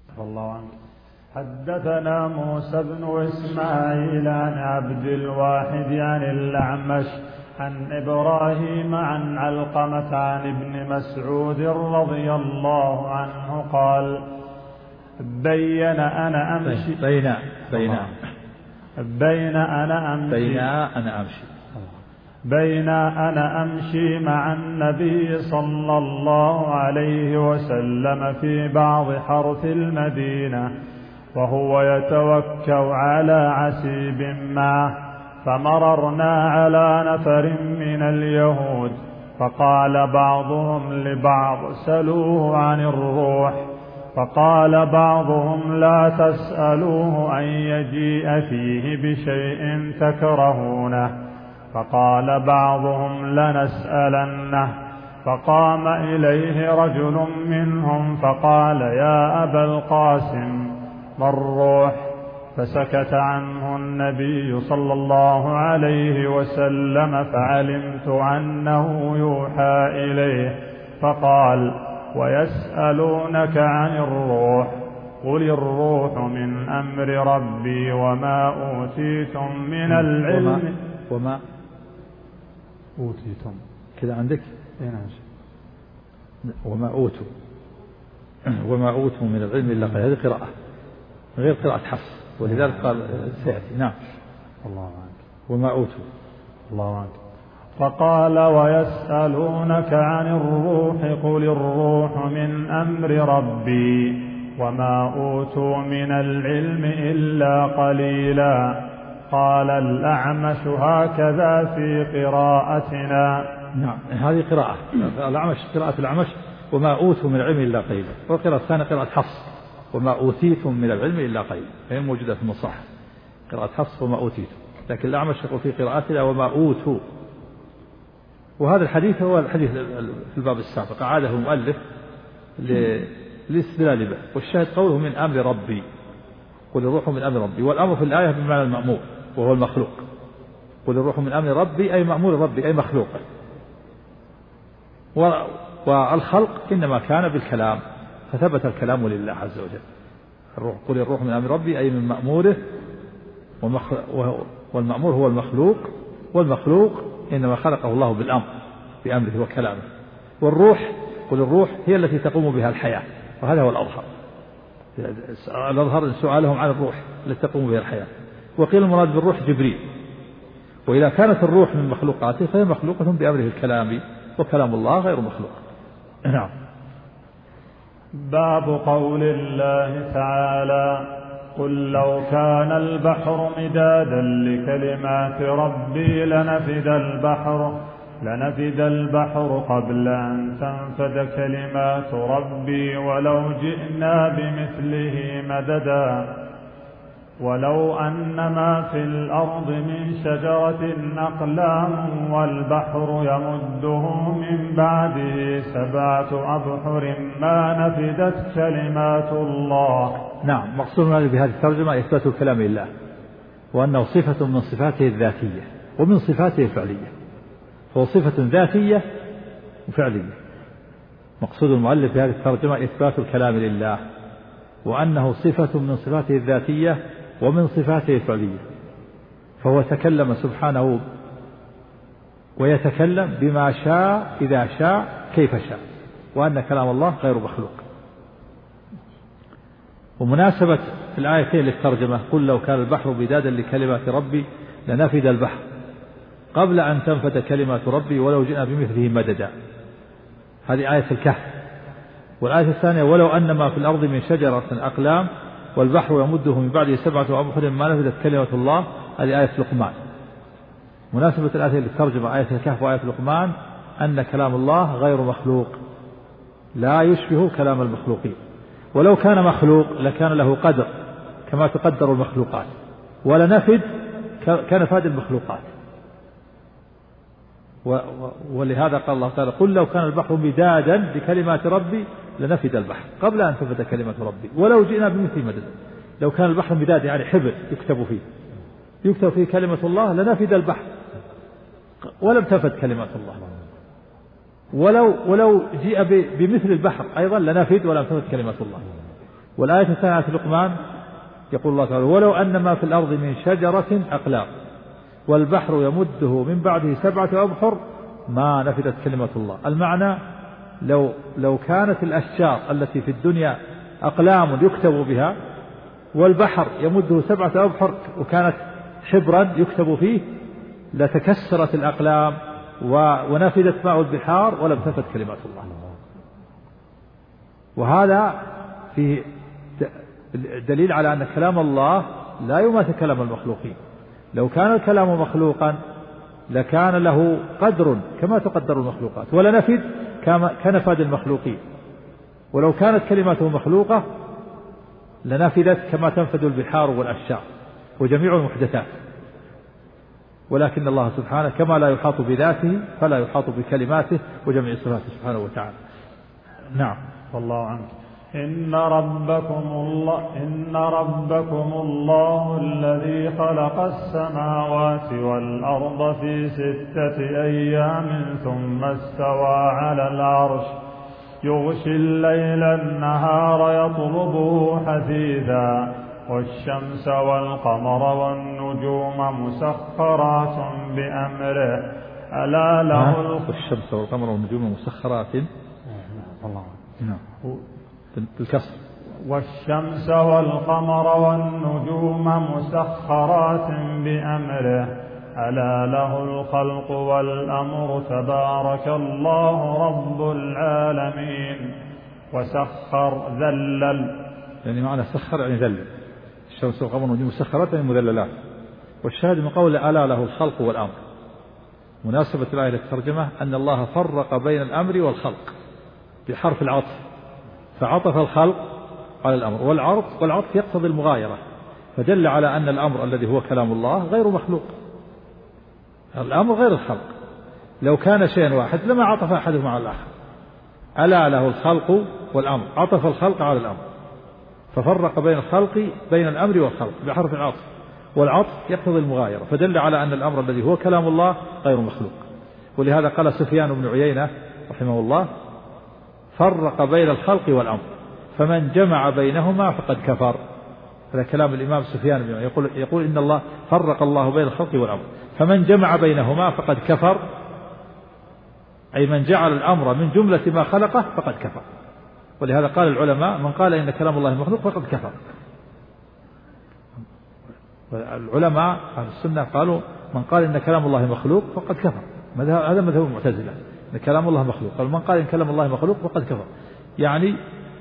الله عنه. حدثنا موسى بن إسماعيل عن عبد الواحد عن الأعمش عن إبراهيم عن علقمة عن ابن مسعود رضي الله عنه قال بين أنا أمشي مع النبي صلى الله عليه وسلم في بعض حرث المدينة وهو يتوكأ على عسيب معه، فمررنا على نفر من اليهود فقال بعضهم لبعض سلوه عن الروح، فقال بعضهم لا تسألوه أن يجيء فيه بشيء تكرهونه، فقال بعضهم لنسألنه، فقام إليه رجل منهم فقال يا أبا القاسم ما الروح؟ فسكت عنه النبي صلى الله عليه وسلم فعلمت أنه يوحى إليه، فقال ويسألونك عن الروح قل الروح من أمر ربي وما أوتيتم من العلم وما أوتيتم كذا عندك وما أوتوا من العلم إلا قليلا. هذه قراءة غير قراءة حفص ولذلك قال سيأتي. نعم. الله عنك. وما أوتوا. الله عنك. فقال ويسألونك عن الروح قل الروح من أمر ربي وما أوتوا من العلم إلا قليلا. قال الأعمش هكذا في قراءتنا. نعم هذه قراءة الأعمش، قراءة الأعمش وما أوتوا من العلم إلا قليلا، وقراءة الثانية قراءة حفص وما أوتيتم من العلم إلا قليلا، هي موجودة في المصحف قراءة حفص وما أوتيتم، لكن الأعمش يقول في قراءتنا وما أوتوا. وهذا الحديث هو الحديث في الباب السابق أعاده المؤلف للاستدلال به، والشاهد قوله من أمر ربي قل الروح من أمر ربي، والأمر في الآية بمعنى المأمور وهو المخلوق. قل الروح من أمر ربي أي مأمور ربي أي مخلوق، والخلق إنما كان بالكلام فثبت الكلام لله عز وجل. قل الروح من أمر ربي أي من مأموره، والمأمور هو المخلوق، والمخلوق إنما خلقه الله بالأمر بأمره وكلامه. والروح قل الروح هي التي تقوم بها الحياة، وهذا هو الأظهر. الأظهر سؤالهم عن الروح التي تقوم بها الحياة، وقيل المراد بالروح جبريل. وإذا كانت الروح من مخلوقاته فهي مخلوقة بأمره الكلامي، وكلام الله غير مخلوق. نعم. باب قول الله تعالى قل لو كان البحر مدادا لكلمات ربي لنفد البحر قبل أن تنفد كلمات ربي ولو جئنا بمثله مددا. ولو أن ما في الأرض من شجرة أقلام والبحر يمده من بعده 7 أبحر ما نفدت كلمات الله. نعم. مقصود بهذه الترجمة إثبات كلام الله، وأنه صفة من صفاته الذاتية ومن صفاته الفعلية، فهو صفة ذاتية وفعلية. مقصود المؤلف بهذه الترجمة إثبات الكلام لله، وأنه صفة من صفاته الذاتية ومن صفاته الفعلية، فهو تكلم سبحانه ويتكلم بما شاء إذا شاء كيف شاء، وأن كلام الله غير مخلوق. ومناسبة الآيتين للترجمة قل لو كان البحر بدادا لكلمات ربي لنفد البحر قبل أن تنفد كلمات ربي ولو جئنا بمثله مددا، هذه آية الكهف. والآية الثانية ولو أن ما في الأرض من شجرة أقلام والبحر يمده من بعده 7 أبحر ما نفدت كلمة الله، هذه آية لقمان. مناسبة الآية للترجمة آية الكهف وآية لقمان أن كلام الله غير مخلوق لا يشبه كلام المخلوقين، ولو كان مخلوق لكان له قدر كما تقدر المخلوقات، ولنفد كنفاد المخلوقات. ولهذا قال الله تعالى قل لو كان البحر مدادا لكلمات ربي لنفد البحر قبل أن تنفد كلمة ربي ولو جئنا بمثل مدد. لو كان البحر مداد يعني حبر يكتب فيه كلمة الله لنفد البحر ولم تنفد كلمات الله، ولو جيء بمثل البحر أيضا لنفد ولم تنفد كلمة الله. والآية الثانية في لقمان يقول الله تعالى ولو أن ما في الأرض من شجرة أقلام والبحر يمده من بعده 7 أبحر ما نفدت كلمة الله. المعنى لو كانت الأشجار التي في الدنيا أقلام يكتب بها والبحر يمده 7 أبحر وكانت حبرا يكتب فيه لتكسرت الأقلام ونفدت ماء البحار ولم تفد كلمات الله. وهذا فيه دليل على أن كلام الله لا يماثل كلام المخلوقين. لو كان الكلام مخلوقا لكان له قدر كما تقدر المخلوقات ولنفد كنفاد المخلوقين، ولو كانت كلماته مخلوقة لنفدت كما تنفد البحار والأشجار وجميع المحدثات. ولكن الله سبحانه كما لا يحاط بذاته فلا يحاط بكلماته وجميع صفاته سبحانه وتعالى. نعم. والله عنك. إن ربكم الله الذي خلق السماوات والأرض في 6 أيام ثم استوى على العرش يغشي الليل النهار يطلبه حثيثا والشمس والقمر والنجوم مسخرات بأمره ألا له الشمس والقمر والنجوم مسخرات بالكسر والشمس والقمر والنجوم مسخرات بأمره ألا له الخلق والأمر تبارك الله رب العالمين. وسخر ذلل يعني معنى سخر يعني ذلل. الشمس والقمر والنجوم مسخرات يعني مذللات. والشاهد من قول ألا له الخلق والأمر مناسبة الآية للترجمة أن الله فرق بين الأمر والخلق بحرف العطف فعطف الخلق على الأمر والعطف يقتضي المغايرة فدل على أن الأمر الذي هو كلام الله غير مخلوق. الأمر غير الخلق. لو كان شيئا واحد لما عطف أحدهما على الآخر. ألا له الخلق والأمر عطف الخلق على الأمر ففرق بين الأمر والخلق بحرف العطف والعطف يقتضي المغايرة فدل على أن الأمر الذي هو كلام الله غير مخلوق. ولهذا قال سفيان بن عيينة رحمه الله فرق بين الخلق والأمر فمن جمع بينهما فقد كفر. هذا كلام الإمام سفيان بن عيينة يقول إن الله فرق الله بين الخلق والأمر فمن جمع بينهما فقد كفر أي من جعل الأمر من جملة ما خلقه فقد كفر. ولهذا قال العلماء من قال إن كلام الله مخلوق فقد كفر. العلماء أهل السنة قالوا من قال إن كلام الله مخلوق فقد كفر. هذا مذهب المعتزلة إن كلام الله مخلوق. قال من قال إن كلام الله مخلوق فقد كفر يعني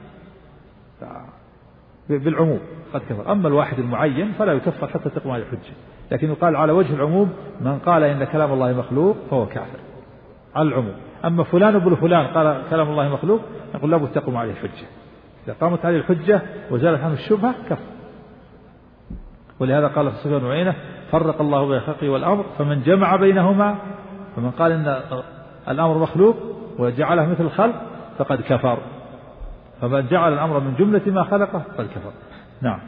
بالعموم قد كفر. أما الواحد المعين فلا يكفر حتى تقوم عليه الحجة لكن يقال على وجه العموم من قال إن كلام الله مخلوق فهو كافر على العموم. أما فلان ابن فلان قال كلام الله مخلوق نقول لابد تقوم عليه الحجة. إذا قامت عليه الحجة وزالت عنه الشبهة كفر. ولهذا قال سفيان بن عيينة فرق الله بين الخلق والأمر فمن جمع بينهما فمن قال إن الأمر مخلوق وجعله مثل الخلق فقد كفر فمن جعل الأمر من جملة ما خلقه فقد كفر. نعم.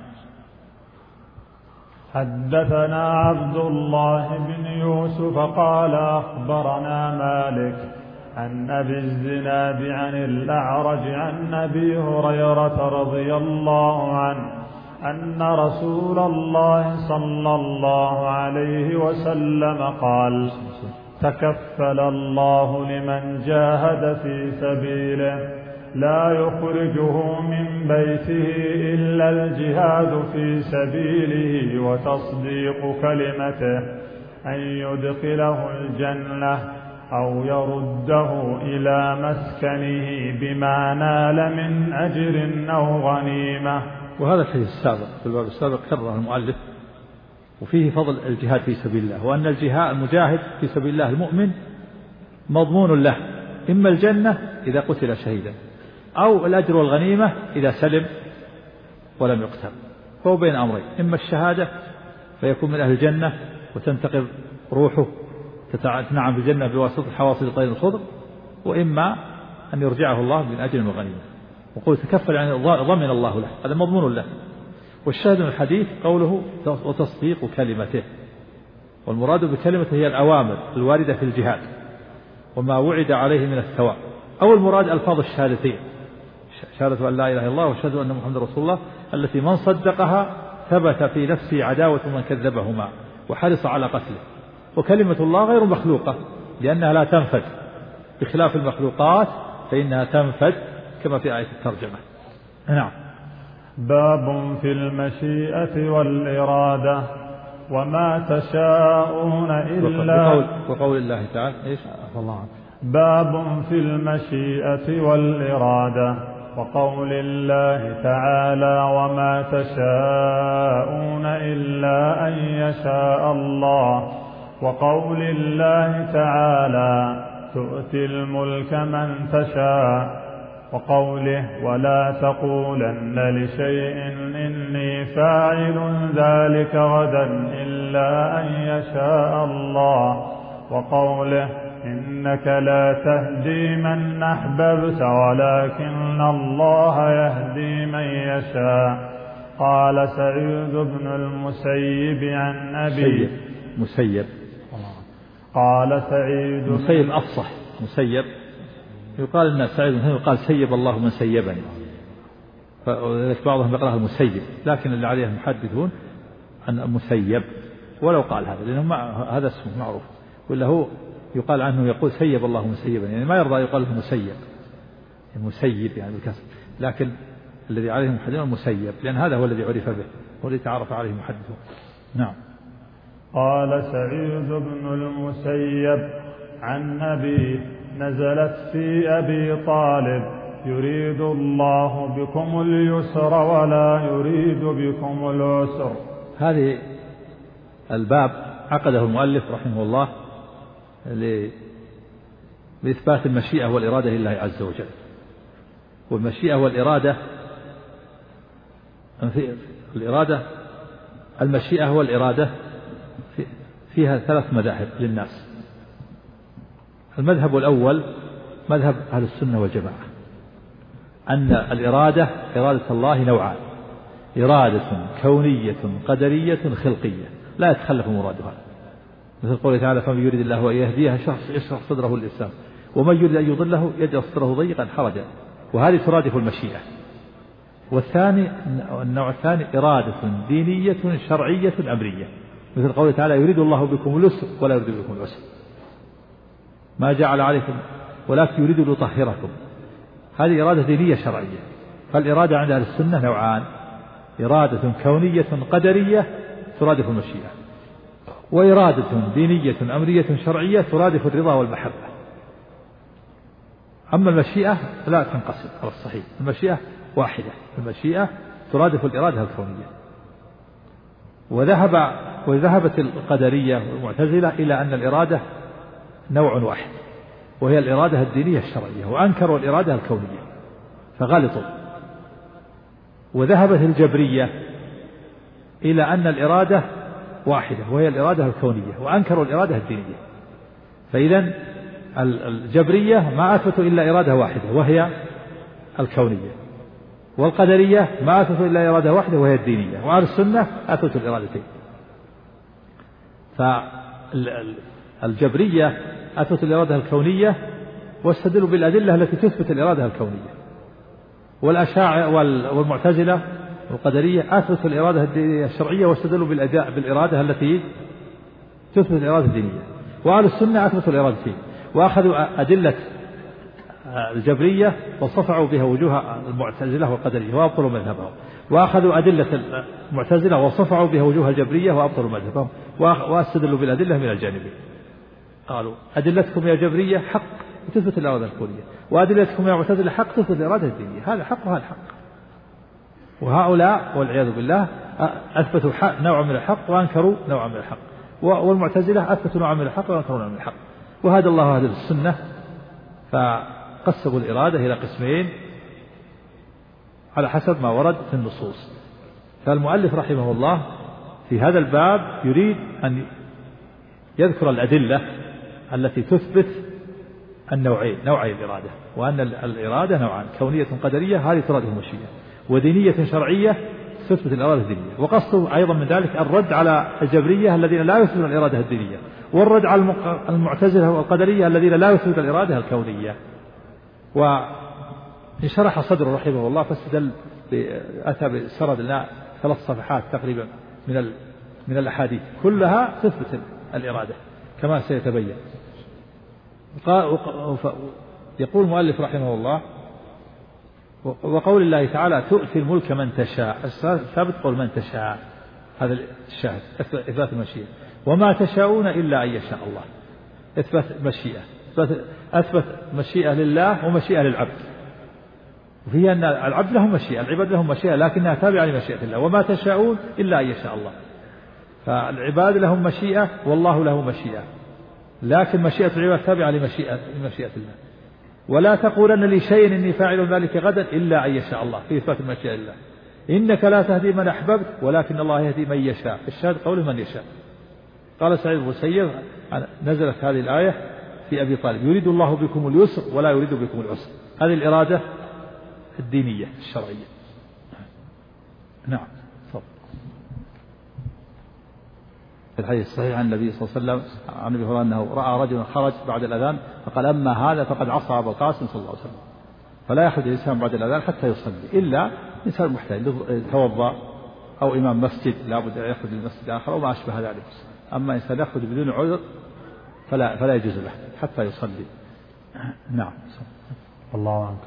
حدثنا عبد الله بن يوسف قال أخبرنا مالك عن أبي الزناد عن الأعرج عن أبي هريرة رضي الله عنه أن رسول الله صلى الله عليه وسلم قال تكفل الله لمن جاهد في سبيله لا يخرجه من بيته إلا الجهاد في سبيله وتصديق كلمته أن يدخله الجنة أو يرده إلى مسكنه بما نال من أجر أو غنيمة. وهذا الحديث السابق في الباب السابق كرره المؤلف وفيه فضل الجهاد في سبيل الله وأن المجاهد في سبيل الله المؤمن مضمون له إما الجنة إذا قتل شهيدا أو الأجر والغنيمة إذا سلم ولم يقتل. فهو بين أمرين إما الشهادة فيكون من أهل الجنة وتنتقل روحه تتنعم بالجنة بواسطة حواصل طير الخضر وإما أن يرجعه الله من أجر وغنيمة. وقول تكفل يعني ضمن الله له هذا مضمون له. والشاهد من الحديث قوله وتصديق كلمته والمراد بكلمته هي الأوامر الواردة في الجهاد وما وعد عليه من الثواب أو المراد ألفاظ الشهادتين شهادة أن لا إله إلا الله وشهادة أن محمد رسول الله التي من صدقها ثبت في نفسه عداوة من كذبهما وحرص على قتله. وكلمة الله غير مخلوقة لأنها لا تنفذ، بخلاف المخلوقات فإنها تنفذ كما في آية الترجمة. نعم. باب في المشيئة والإرادة وما تشاءون إلا وقول الله تعالى إيش؟ الله. باب في المشيئة والإرادة وقول الله تعالى وما تشاءون إلا أن يشاء الله، وقول الله تعالى تؤتي الملك من تشاء، وقوله ولا تقولن لشيء إني فاعل ذلك غدا إلا أن يشاء الله، وقوله إنك لا تهدي من أحببت ولكن الله يهدي من يشاء. قال سعيد بن المسيب عن أبي مسيب قال سعيد مسيب أفصح مسيب يقال إن سعيد يقال سيب الله من سيبني، فذلك بعضهم يقرأها المسيب، لكن اللي عليه المحدثون عن مسيب ولو قال هذا لأنه هذا اسمه معروف، ولا هو يقال عنه يقول سيب الله من سيبني، يعني ما يرضى يقال له مسيب، المسيب يعني بالكسر، لكن الذي عليه المحدثون المسيب لأن هذا هو الذي عرف به والذي تعرف عليه المحدثون. نعم. قال سعيد بن المسيب عن أبي نزلت في أبي طالب يريد الله بكم اليسر ولا يريد بكم العسر. هذه الباب عقده المؤلف رحمه الله لإثبات المشيئة والإرادة لله عز وجل. والمشيئة والإرادة المشيئة والإرادة فيها ثلاث مذاهب للناس. المذهب الأول مذهب أهل السنة والجماعة أن الإرادة إرادة الله نوعان: إرادة كونية قدرية خلقية لا يتخلف مرادها، مثل قوله تعالى فمن يريد الله أن يهديه يشرح صدره للإسلام ومن يريد أن يضله يجعل صدره ضيقا حرجا، وهذه ترادف المشيئة. والثاني النوع الثاني إرادة دينية شرعية أمرية، مثل قوله تعالى يريد الله بكم اليسر ولا يريد بكم العسر ما جعل عليكم ولكن يريد ليطهركم، هذه إرادة دينية شرعية. فالإرادة عند أهل السنة نوعان: إرادة كونية قدرية ترادف المشيئة، وإرادة دينية أمرية شرعية ترادف الرضا والمحبة. أما المشيئة لا تنقسم على الصحيح، المشيئة واحدة، المشيئة ترادف الإرادة الكونية. وذهبت القدرية والمعتزلة إلى أن الإرادة نوع واحد وهي الإرادة الدينية الشرعية، وأنكروا الإرادة الكونية فغلطوا. وذهبت الجبرية إلى أن الإرادة واحدة وهي الإرادة الكونية، وأنكروا الإرادة الدينية. فإذا الجبرية ما أثبتوا إلا إرادة واحدة وهي الكونية، والقدرية ما أثبتوا إلا إرادة واحدة وهي الدينية، وأهل السنة أثبتوا الإرادتين. فالجبرية أثبتوا الإرادة الكونية واستدلوا بالأدلة التي تثبت الإرادة الكونية، والأشاعرة والمعتزلة والقدرية أثبتوا الإرادة الشرعية واستدلوا بالإرادة التي تثبت الإرادة الدينية، وأهل السنة أثبتوا الإرادتين، وأخذوا أدلة الجبرية وصفعوا بها وجوه المعتزلة والقدرية وأبطلوا مذهبهم، وأخذوا أدلة المعتزلة وصفعوا بها وجوه الجبرية وأبطلوا مذهبهم، واستدلوا بالأدلة من الجانبين. قالوا أدلتكم يا جبرية حق تثبت الإرادة الكونية، وأدلتكم يا معتزلة حق تثبت الإرادة الدينية، هذا حق وهذا حق. وهؤلاء والعياذ بالله أثبتوا نوعا من الحق وأنكروا نوعا من الحق، والمعتزلة أثبتوا نوعا من الحق وأنكروا نوعا من الحق. وهذا الله هذا السنة فقسموا الإرادة إلى قسمين على حسب ما ورد في النصوص. فالمؤلف رحمه الله في هذا الباب يريد أن يذكر الأدلة التي تثبت النوعين، نوعي الإرادة، وأن الإرادة نوعان: كونية قدرية هذه ترادف المشيئة، ودينية شرعية تثبت الإرادة الدينية. وقصده أيضا من ذلك الرد على الجبرية الذين لا يثبتون الإرادة الدينية، والرد على المعتزلة والقدرية الذين لا يثبتون الإرادة الكونية. انشرح صدره رحمه الله فاستدل أتى بسرد لنا 3 صفحات تقريبا من الأحاديث كلها تثبت الإرادة كما سيتبين. يقول المؤلف رحمه الله وقول الله تعالى تؤتي الملك من تشاء، ثابت قول من تشاء، هذا الشاهد إثبات المشيئة. وما تشاءون إلا أن يشاء الله، إثبات مشيئة، أثبت مشيئة لله ومشيئة للعبد، وهي أن العبد له مشيئة، العباد لهم مشيئة لكنها تابعة لمشيئة الله. وما تشاءون إلا أن يشاء الله، فالعباد لهم مشيئة والله له مشيئة، لكن مشيئة العباد تابعة لمشيئة الله. ولا تقولن لشيء إني فاعل ذلك غدا إلا أن يشاء الله، في إثبات المشيئة لله. إنك لا تهدي من أحببت ولكن الله يهدي من يشاء، الشاهد قوله من يشاء. قال سعيد بن المسيب نزلت هذه الآية في أبي طالب يريد الله بكم اليسر ولا يريد بكم العسر، هذه الإرادة الدينية الشرعية. نعم. في الحديث الصحيح عن النبي صلى الله عليه وسلم عن ابي هريره انه راى رجلا خرج بعد الاذان فقال اما هذا فقد عصى ابا القاسم صلى الله عليه وسلم. فلا يخرج الانسان بعد الاذان حتى يصلي الا انسان محتاج يتوضا او امام مسجد لابد ان يخرج للمسجد اخر او ما اشبه ذلك. اما انسان يخرج بدون عذر فلا يجوز له حتى يصلي. نعم. الله عنك.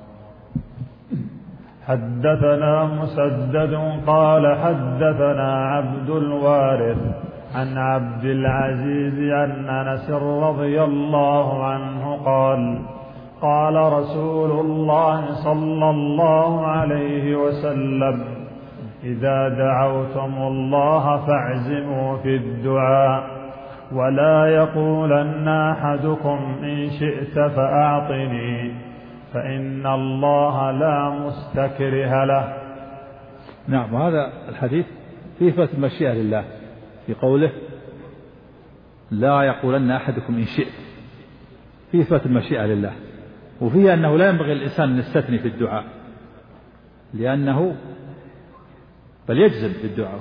حدثنا مسدد قال حدثنا عبد الوارث عن عبد العزيز عن أنس رضي الله عنه قال رسول الله صلى الله عليه وسلم إذا دعوتم الله فاعزموا في الدعاء ولا يقولن أحدكم إن شئت فأعطني فإن الله لا مستكره له. نعم. وهذا الحديث فيه إثبات المشيئة لله في قوله لا يقولن أحدكم إن شئت، فيه إثبات المشيئة لله، وفيه أنه لا ينبغي الإنسان أن يستثني في الدعاء لأنه بل يجزم في الدعاء.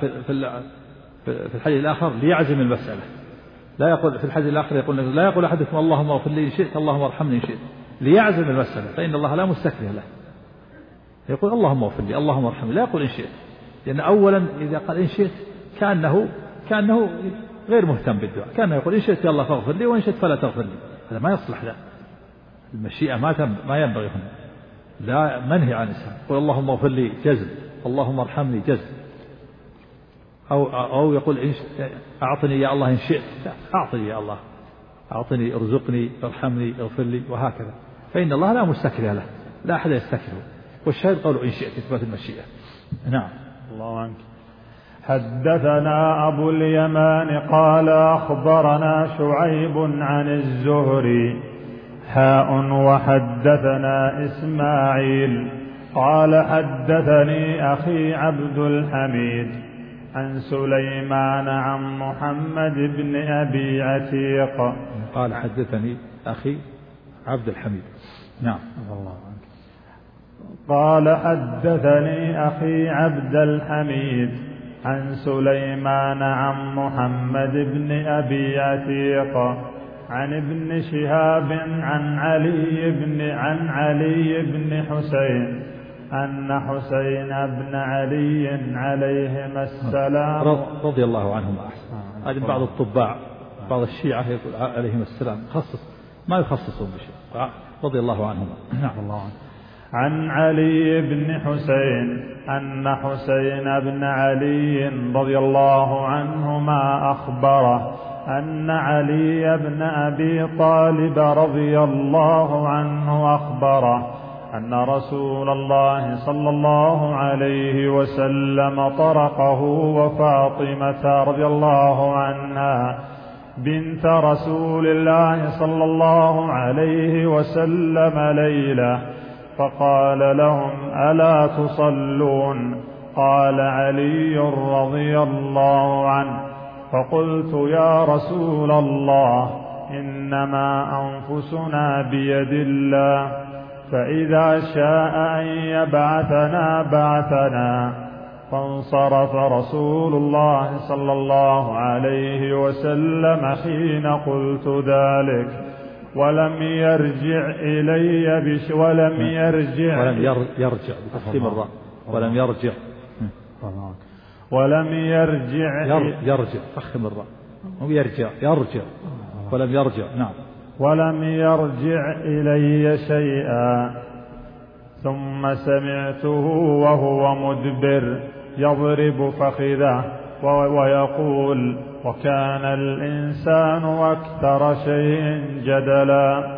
في الحديث الآخر ليعزم المسألة، لا يقول في الحديث الآخر يقول لا يقول أحدكم اللهم اغفر لي إن شئت اللهم ارحمني إن شئت، ليعزم المسألة فإن الله لا مستكره له. يقول اللهم اغفر لي اللهم ارحمني، لا يقول إن شئت، لأن أولا إذا قال إن شئت كأنه غير مهتم بالدعاء، كأنه يقول إن شئت يا الله فاغفر لي وإن شئت فلا تغفر لي، هذا ما يصلح له. المشيئة ما ينبغي هنا، لا منهي عن الإنسان يقول اللهم اغفر لي جزم اللهم ارحمني جزم، أو يقول أعطني يا الله إن شئت، لا أعطني يا الله أعطني ارزقني ارحمني اغفر لي وهكذا، فإن الله لا مستكره له، لا أحد يستكره. والشاهد قالوا إن شئت إثبات المشيئة. نعم. الله عنك. حدثنا أبو اليمان قال أخبرنا شعيب عن الزهري وحدثنا إسماعيل قال حدثني أخي عبد الحميد عن سليمان عن محمد بن أبي عتيق قال حدثني أخي عبد الحميد. نعم. الله عنك. قال حدثني أخي عبد الحميد عن سليمان عن محمد بن أبي عتيق عن ابن شهاب عن علي بن حسين أن حسين بن علي عليهما السلام رضي الله عنهما. هذه بعض الطباع بعض الشيعة يقول عليهم السلام ما يخصصون بشيء، رضي الله عنهما. نعم. الله عنه. عن علي بن حسين أن حسين بن علي رضي الله عنهما أخبره أن علي بن أبي طالب رضي الله عنه أخبره أن رسول الله صلى الله عليه وسلم طرقه وفاطمة رضي الله عنها بنت رسول الله صلى الله عليه وسلم ليلة فقال لهم ألا تصلون؟ قال علي رضي الله عنه فقلت يا رسول الله إنما أنفسنا بيد الله فإذا شاء أن يبعثنا بعثنا. فانصرف رسول الله صلى الله عليه وسلم حين قلت ذلك ولم يرجع إلي يرجع بتفخيم الراء ولم يرجع يرجع فخم الراء يرجع ولم يرجع. نعم. ولم يرجع إلي شيئا ثم سمعته وهو مدبر يضرب فخذه ويقول وكان الإنسان أكثر شيء جدلا.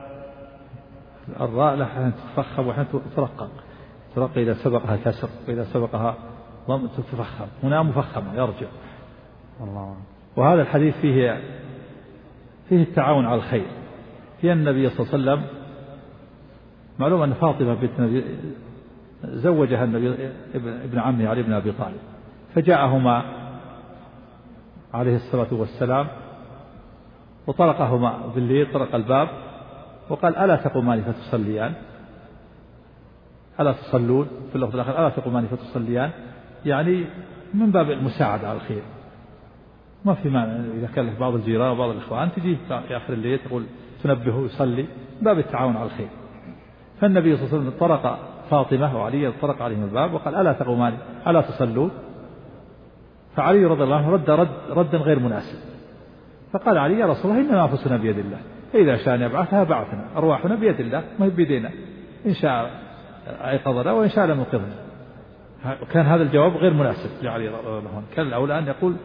الراء لها تتفخم وحين ترقق إذا سبقها كسر وإذا سبقها ضم تتفخم. هنا مفخمة يرجع. وهذا الحديث فيه التعاون على الخير. في النبي صلى الله عليه وسلم معلوم أن فاطمة بنت النبي زوجها النبي ابن عمه علي بن أبي طالب، فجاءهما عليه الصلاة والسلام وطرقهما بالليل، طرق الباب وقال ألا تقومان فتصليان، ألا تصلون، في اللفظ الآخر ألا تقومان فتصليان، يعني من باب المساعدة على الخير. ما في مانع إذا كان بعض الجيران وبعض الإخوان تجي في آخر الليل تقول تنبهه يصلي، من باب التعاون على الخير. فالنبي صلى الله عليه وسلم طرق فاطمة وعلي طرق عليهم الباب وقال ألا تقومان ألا تصلون، فعلي رضي الله عنه ردا غير مناسب، فقال علي يا رسول الله إنما أنفسنا بيد الله، فإذا شاء يبعثها بعثنا، أرواحنا بيد الله ما هي بيدنا، إن شاء أيقظنا وإن شاء لم يقظنا. كان هذا الجواب غير مناسب لعلي رضي الله عنه، كان الأولى أن يقول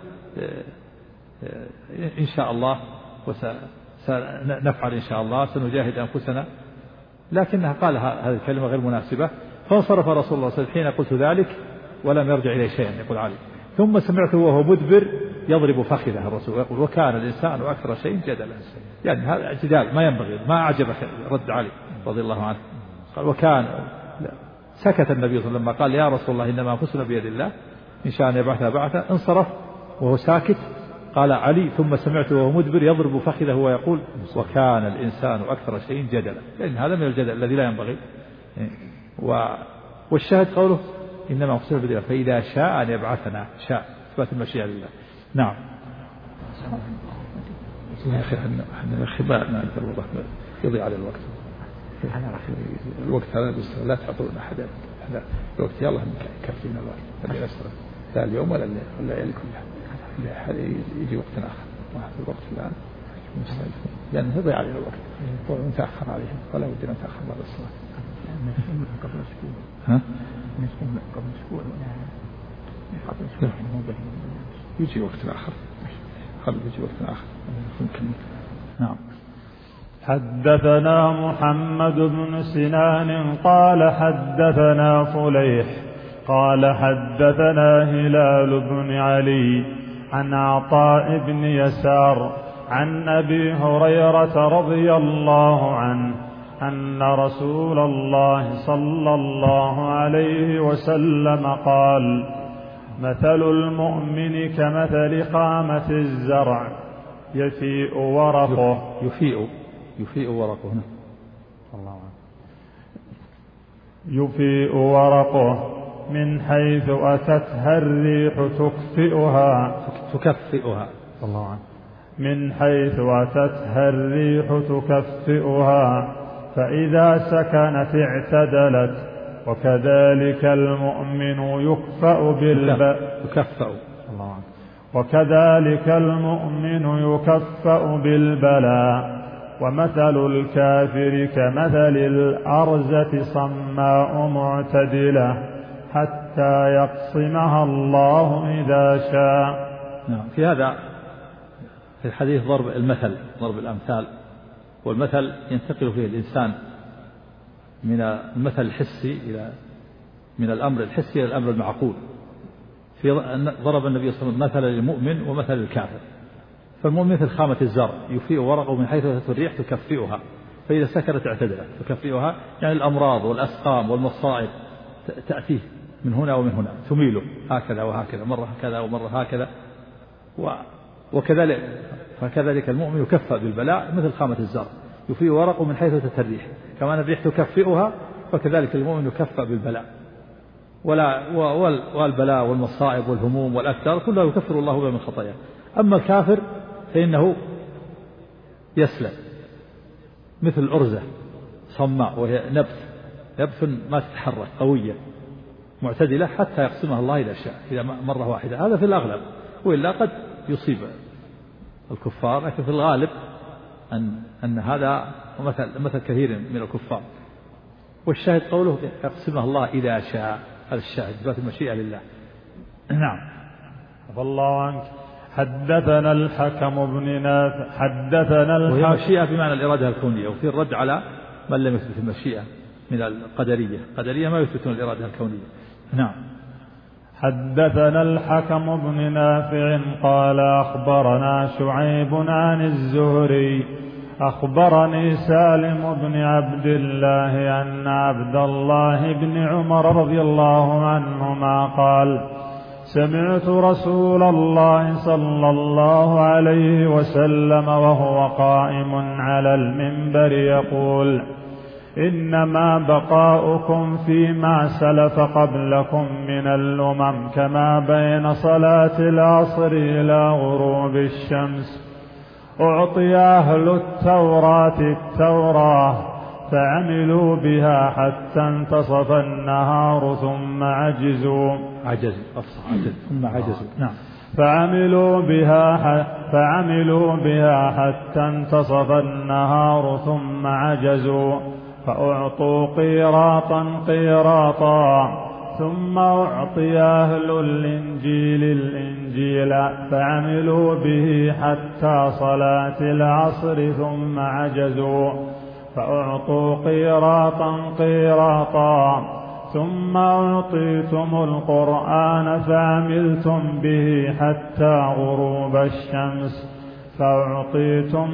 إن شاء الله وسنفعل إن شاء الله سنجاهد أنفسنا، لكنها قال هذه الكلمة غير مناسبة. فانصرف رسول الله صلى الله عليه وسلم حين قلت ذلك ولم يرجع إليه شيئا، يقول علي. ثم سمعته وهو مدبر يضرب فخذه الرسول يقول وكان الإنسان أكثر شيء جدلا، يعني هذا جدال ما ينبغي، ما أعجبه رد علي رضي الله عنه. قال وكان سكت النبي صلى الله عليه وسلم لما قال يا رسول الله إنما أنفسنا بيد الله إن شاء أن يبعثها بعثا، انصرف وهو ساكت. قال علي ثم سمعته وهو مدبر يضرب فخذه ويقول وكان الإنسان أكثر شيء جدلا، لأن هذا من الجدل الذي لا ينبغي. والشاهد قوله إنما أنفسنا بيد الله فإذا شاء أن يبعثنا، شاء إثبات المشيئة لله. نعم. يا أخي احنا خبارنا يضيع على الوقت، الوقت هذا لا تعطون أحدا الوقت، يلا كفينا الوقت لا اليوم ولا الليل ولا الليل كلها، يجي وقت آخر واحد الوقت الآن مستعجل لأنه يضيع علينا الوقت ونتأخر عليهم ولا ودنا نتأخر بعد الصلاة. قبل أسبوع قبل أسبوع يجي وقت آخر، قبل يجي وقت آخر ممكن. نعم. حدثنا محمد بن سنان قال حدثنا فليح قال حدثنا هلال بن علي عن عطاء بن يسار عن أبي هريرة رضي الله عنه أن رسول الله صلى الله عليه وسلم قال مثل المؤمن كمثل قامة الزرع يفيء ورقه يفيء ورقه من حيث أتتها الريح من حيث أتتها الريح تكفئها فإذا سكنت اعتدلت وكذلك المؤمن يكفأ بالبلاء ومثل الكافر كمثل الأرزة صماء معتدلة حتى يقسمها الله إذا شاء. نعم. في هذا في الحديث ضرب الأمثال، والمثل ينتقل فيه الإنسان من المثل الحسي من الأمر الحسي إلى الأمر المعقول. ضرب النبي صلى الله عليه وسلم مثل للمؤمن ومثل الكافر. فالمؤمن مثل خامة الزرع يفيء ورقه من حيث أتت الريح تكفئها فإذا سكنت اعتدلت. تكفئها يعني الأمراض والأسقام والمصائب تأتيه من هنا ومن هنا تميله هكذا وهكذا، مرة هكذا ومرة هكذا، فكذلك المؤمن يكفأ بالبلاء مثل خامة الزرع يفيء ورقه من حيث أتت الريح، كما أن الريح تكفئها فكذلك المؤمن يكفأ بالبلاء. والبلاء والمصائب والهموم والأكدار كلها يكفر الله بها من خطاياه. أما الكافر فإنه يسلم مثل الأرزة صماء، وهي نبت ما تتحرك قوية معتدلة حتى يقسمها الله إذا شاء، إذا مرة واحدة. هذا في الأغلب، وإلا قد يصيب الكفار، لكن في الغالب أن هذا مثل كثير من الكفار. والشاهد قوله يقسمها الله إذا شاء، هذا الشاهد إثبات المشيئة لله. نعم. عفى الله عنك. حدثنا الحكم بن نافع حدثنا وهي مشيئة بمعنى الإرادة الكونية، وفي الرد على من لم يثبت المشيئة من القدرية ما يثبتون الإرادة الكونية. نعم. حدثنا الحكم بن نافع قال أخبرنا شعيب عن الزهري أخبرني سالم بن عبد الله أن عبد الله بن عمر رضي الله عنهما قال سمعت رسول الله صلى الله عليه وسلم وهو قائم على المنبر يقول إنما بقاؤكم فيما سلف قبلكم من الأمم كما بين صلاة العصر إلى غروب الشمس. أعطي أهل التوراة فعملوا بها حتى انتصف النهار ثم عجزوا. ثم عجزوا. نعم. فعملوا بها حتى انتصف النهار ثم عجزوا فأعطوا قيراطا ثم أعطي أهل الإنجيل فعملوا به حتى صلاة العصر ثم عجزوا فأعطوا قيراطا ثم أعطيتم القرآن فعملتم به حتى غروب الشمس فأعطيتم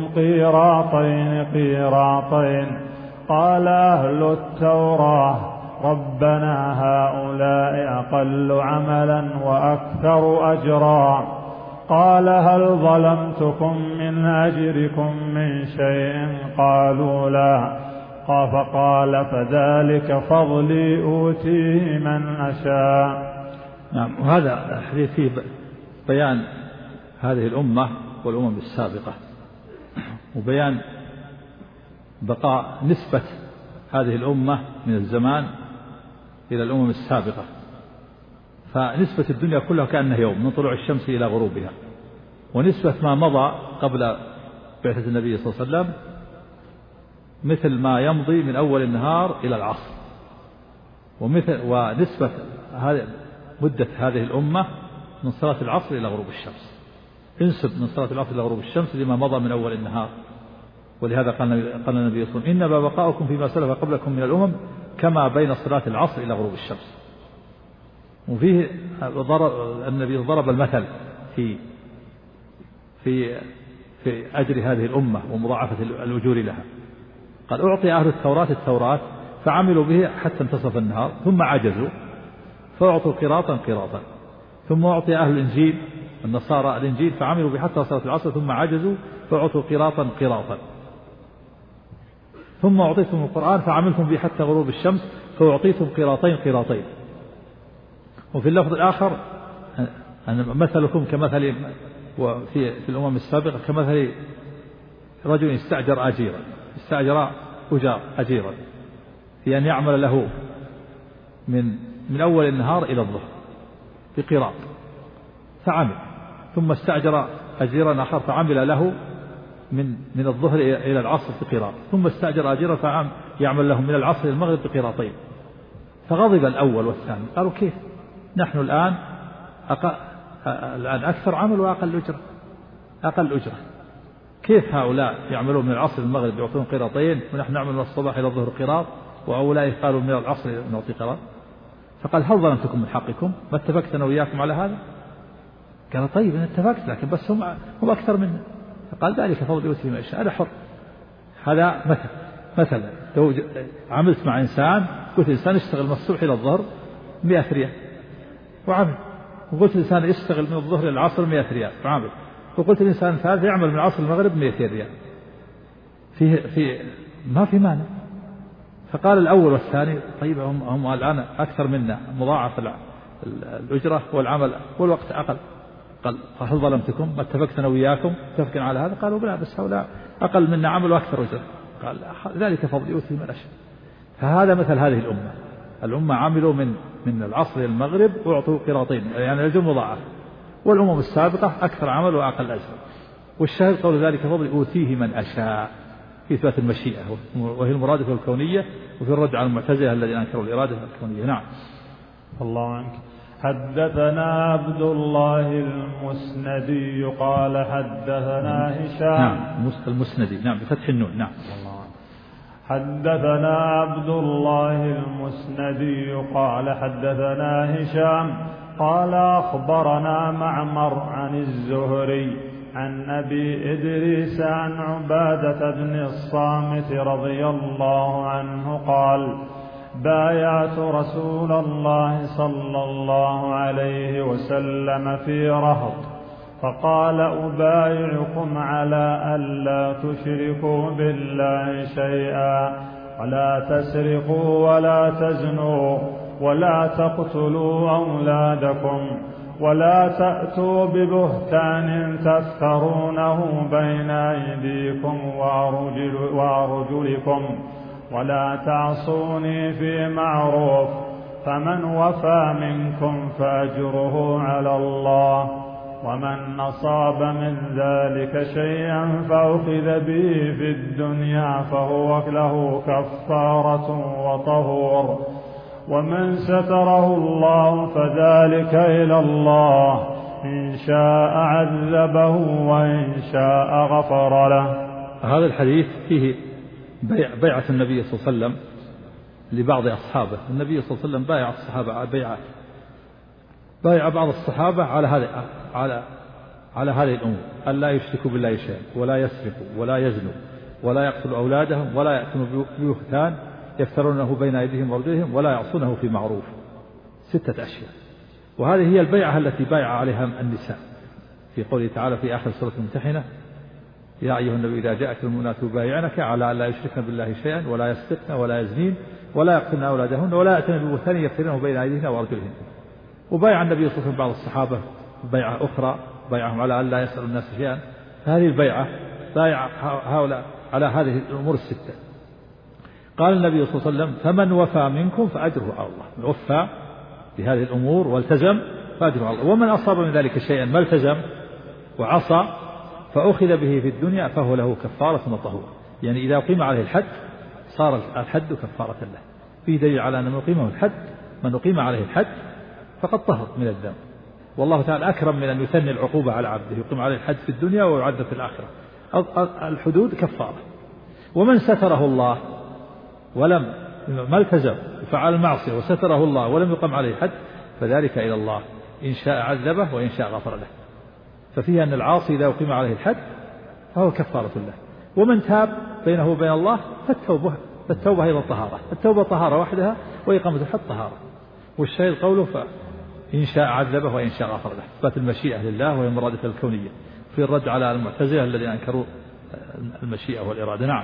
قيراطين. قال أهل التوراة ربنا هؤلاء أقل عملا وأكثر أجرا. قال هل ظلمتكم من أجركم من شيء؟ قالوا لا. فقال فذلك فضلي أوتيه من أشاء. نعم. وهذا الحديث فيه بيان هذه الأمة والأمم السابقة، وبيان بقاء نسبة هذه الأمة من الزمان إلى الأمم السابقة. فنسبة الدنيا كلها كأنه يوم من طلوع الشمس إلى غروبها، ونسبة ما مضى قبل بعثة النبي صلى الله عليه وسلم مثل ما يمضي من أول النهار إلى العصر. ونسبة مدة هذه الأمة من صلاة العصر إلى غروب الشمس. انسب من صلاة العصر إلى غروب الشمس لما مضى من أول النهار. ولهذا قال النبي صلى الله عليه وسلم إنما بقاؤكم فيما سلف قبلكم من الأمم كما بين صلاة العصر إلى غروب الشمس. وفيه النبي ضرب المثل في أجر هذه الأمة ومضاعفة الأجور لها. قال أعطي أهل التوراة فعملوا به حتى انتصف النهار ثم عجزوا فأعطوا قيراطا. ثم أعطي أهل الإنجيل النصارى الإنجيل فعملوا به حتى صلاة العصر ثم عجزوا فأعطوا قيراطا. ثم أعطيتم القرآن فعملتم به حتى غروب الشمس فأعطيتم قيراطين. وفي اللفظ الآخر أن مثلكم كمثل وفي الأمم السابقة كمثل رجل استأجر أجيرا في أن يعمل له من أول النهار إلى الظهر بقيراط، فعمل. ثم استأجر أجيرا آخر فعمل له من الظهر إلى العصر بقيراط. ثم استأجر أجيرا يعمل له من العصر إلى المغرب بقيراطين. فغضب الأول والثاني، قالوا كيف نحن الآن أكثر عمل وأقل أجرة، كيف هؤلاء يعملون من العصر المغرب يعطون قيراطين ونحن نعمل من الصباح إلى الظهر قيراط، وأولئك قالوا من العصر نعطي قيراط؟ فقال هل ظلمتكم من حقكم؟ ما اتفقتنا وإياكم على هذا؟ قال طيب أنا اتفقت، لكن بس هم أكثر منا. فقال ذلك فضل يؤتيه من يشاء، أنا حر. هذا مثلا لو عملت مع إنسان، قلت إنسان يشتغل من الصبح إلى الظهر 100 ريال وعمل، وقلت الإنسان يشتغل من الظهر إلى العصر 100 ريال وعمل، وقلت الإنسان ثالث يعمل من العصر المغرب 200 ريال، ما في مانع. فقال الأول والثاني طيب هم الآن أكثر منا، مضاعف الأجرة والعمل والوقت أقل. قال هل ظلمتكم؟ ما اتفقتنا وياكم اتفقنا على هذا؟ قالوا لا، بس هؤلاء أقل منا عمل وأكثر أجرة. قال ذلك فضل يؤتي من أشاء. فهذا مثل هذه الأمة عملوا من العصر إلى المغرب وأعطوا قراطين يعني الأجر مضاعف، والأمم السابقة أكثر عمل وأقل أجر. والشاهد قول ذلك فضل يؤتيه من أشاء في إثبات المشيئة، وهي المرادة الكونية، وفي الرد على المعتزلة الذين أنكروا الإرادة الكونية. نعم. الله عنك. حدثنا عبد الله المسندي قال حدثنا هشام. نعم المسندي، نعم بفتح النون. نعم. حدثنا عبد الله المسندي قال حدثنا هشام قال أخبرنا معمر عن الزهري عن أبي إدريس عن عبادة بن الصامت رضي الله عنه قال بايعت رسول الله صلى الله عليه وسلم في رهط فقال أبايعكم على ألا تشركوا بالله شيئا ولا تسرقوا ولا تزنوا ولا تقتلوا أولادكم ولا تأتوا ببهتان تفترونه بين أيديكم وأرجلكم ولا تعصوني في معروف فمن وفى منكم فأجره على الله ومن أصاب من ذلك شيئا فأخذ به في الدنيا فهو له كفارة وطهور ومن ستره الله فذلك إلى الله إن شاء عذبه وإن شاء غفر له. هذا الحديث فيه بيعة النبي صلى الله عليه وسلم لبعض أصحابه. النبي صلى الله عليه وسلم بايع الصحابة بيعات، بايع بعض الصحابة على هذه الأمور: ألا يشركوا بالله شيئا ولا يسرقوا ولا يزنوا ولا يقتلوا أولادهم ولا يأتوا ببهتان يفترونه بين أيديهم وأرجلهم ولا يعصونه في معروف. 6 أشياء. وهذه هي البيعة التي بايع عليها النساء في قوله تعالى في آخر سورة الممتحنة: يا أيها النبي إذا جاءك المؤمنات يبايعنك على أن لا يشركن بالله شيئا ولا يسرقن ولا يزنين ولا يقتلن أولادهن ولا يأتين ببهتان يفترونه بين أيديهن وأرجلهن. وبايع النبي صلى الله عليه وسلم بعض الصحابة بيعة أخرى بايعهم على أن لا يسألوا الناس شيئا. فهذه البيعة بايع هؤلاء على هذه الأمور 6. قال النبي صلى الله عليه وسلم: فمن وفى منكم فأجره على الله. من وفى بهذه الأمور والتزم فأجره على الله، ومن أصاب من ذلك شيئا ما التزم وعصى فأخذ به في الدنيا فهو له كفارة وطهور. يعني إذا أقيم عليه الحد صار الحد كفارة له. فيه دليل على أن من أقيم عليه الحد فقد طهر من الذنب. والله تعالى أكرم من أن يثني العقوبة على عبده، يقيم عليه الحد في الدنيا ويعذب في الآخرة. الحدود كفارة. ومن ستره الله ولم ما التزم فعل المعصية وستره الله ولم يقم عليه حد فذلك إلى الله إن شاء عذبه وإن شاء غفر له. ففيها أن العاصي إذا أقيم عليه الحد فهو كفارة له. ومن تاب بينه وبين الله فالتوبة أيضا طهارة. التوبة طهارة وحدها وإقامة الحد طهارة. والشاهد قوله فإن شاء عذبه وإن شاء غفر له. إثبات المشيئة لله وهي المرادة الكونية في الرد على المعتزلة الذين أنكروا المشيئة والإرادة. نعم.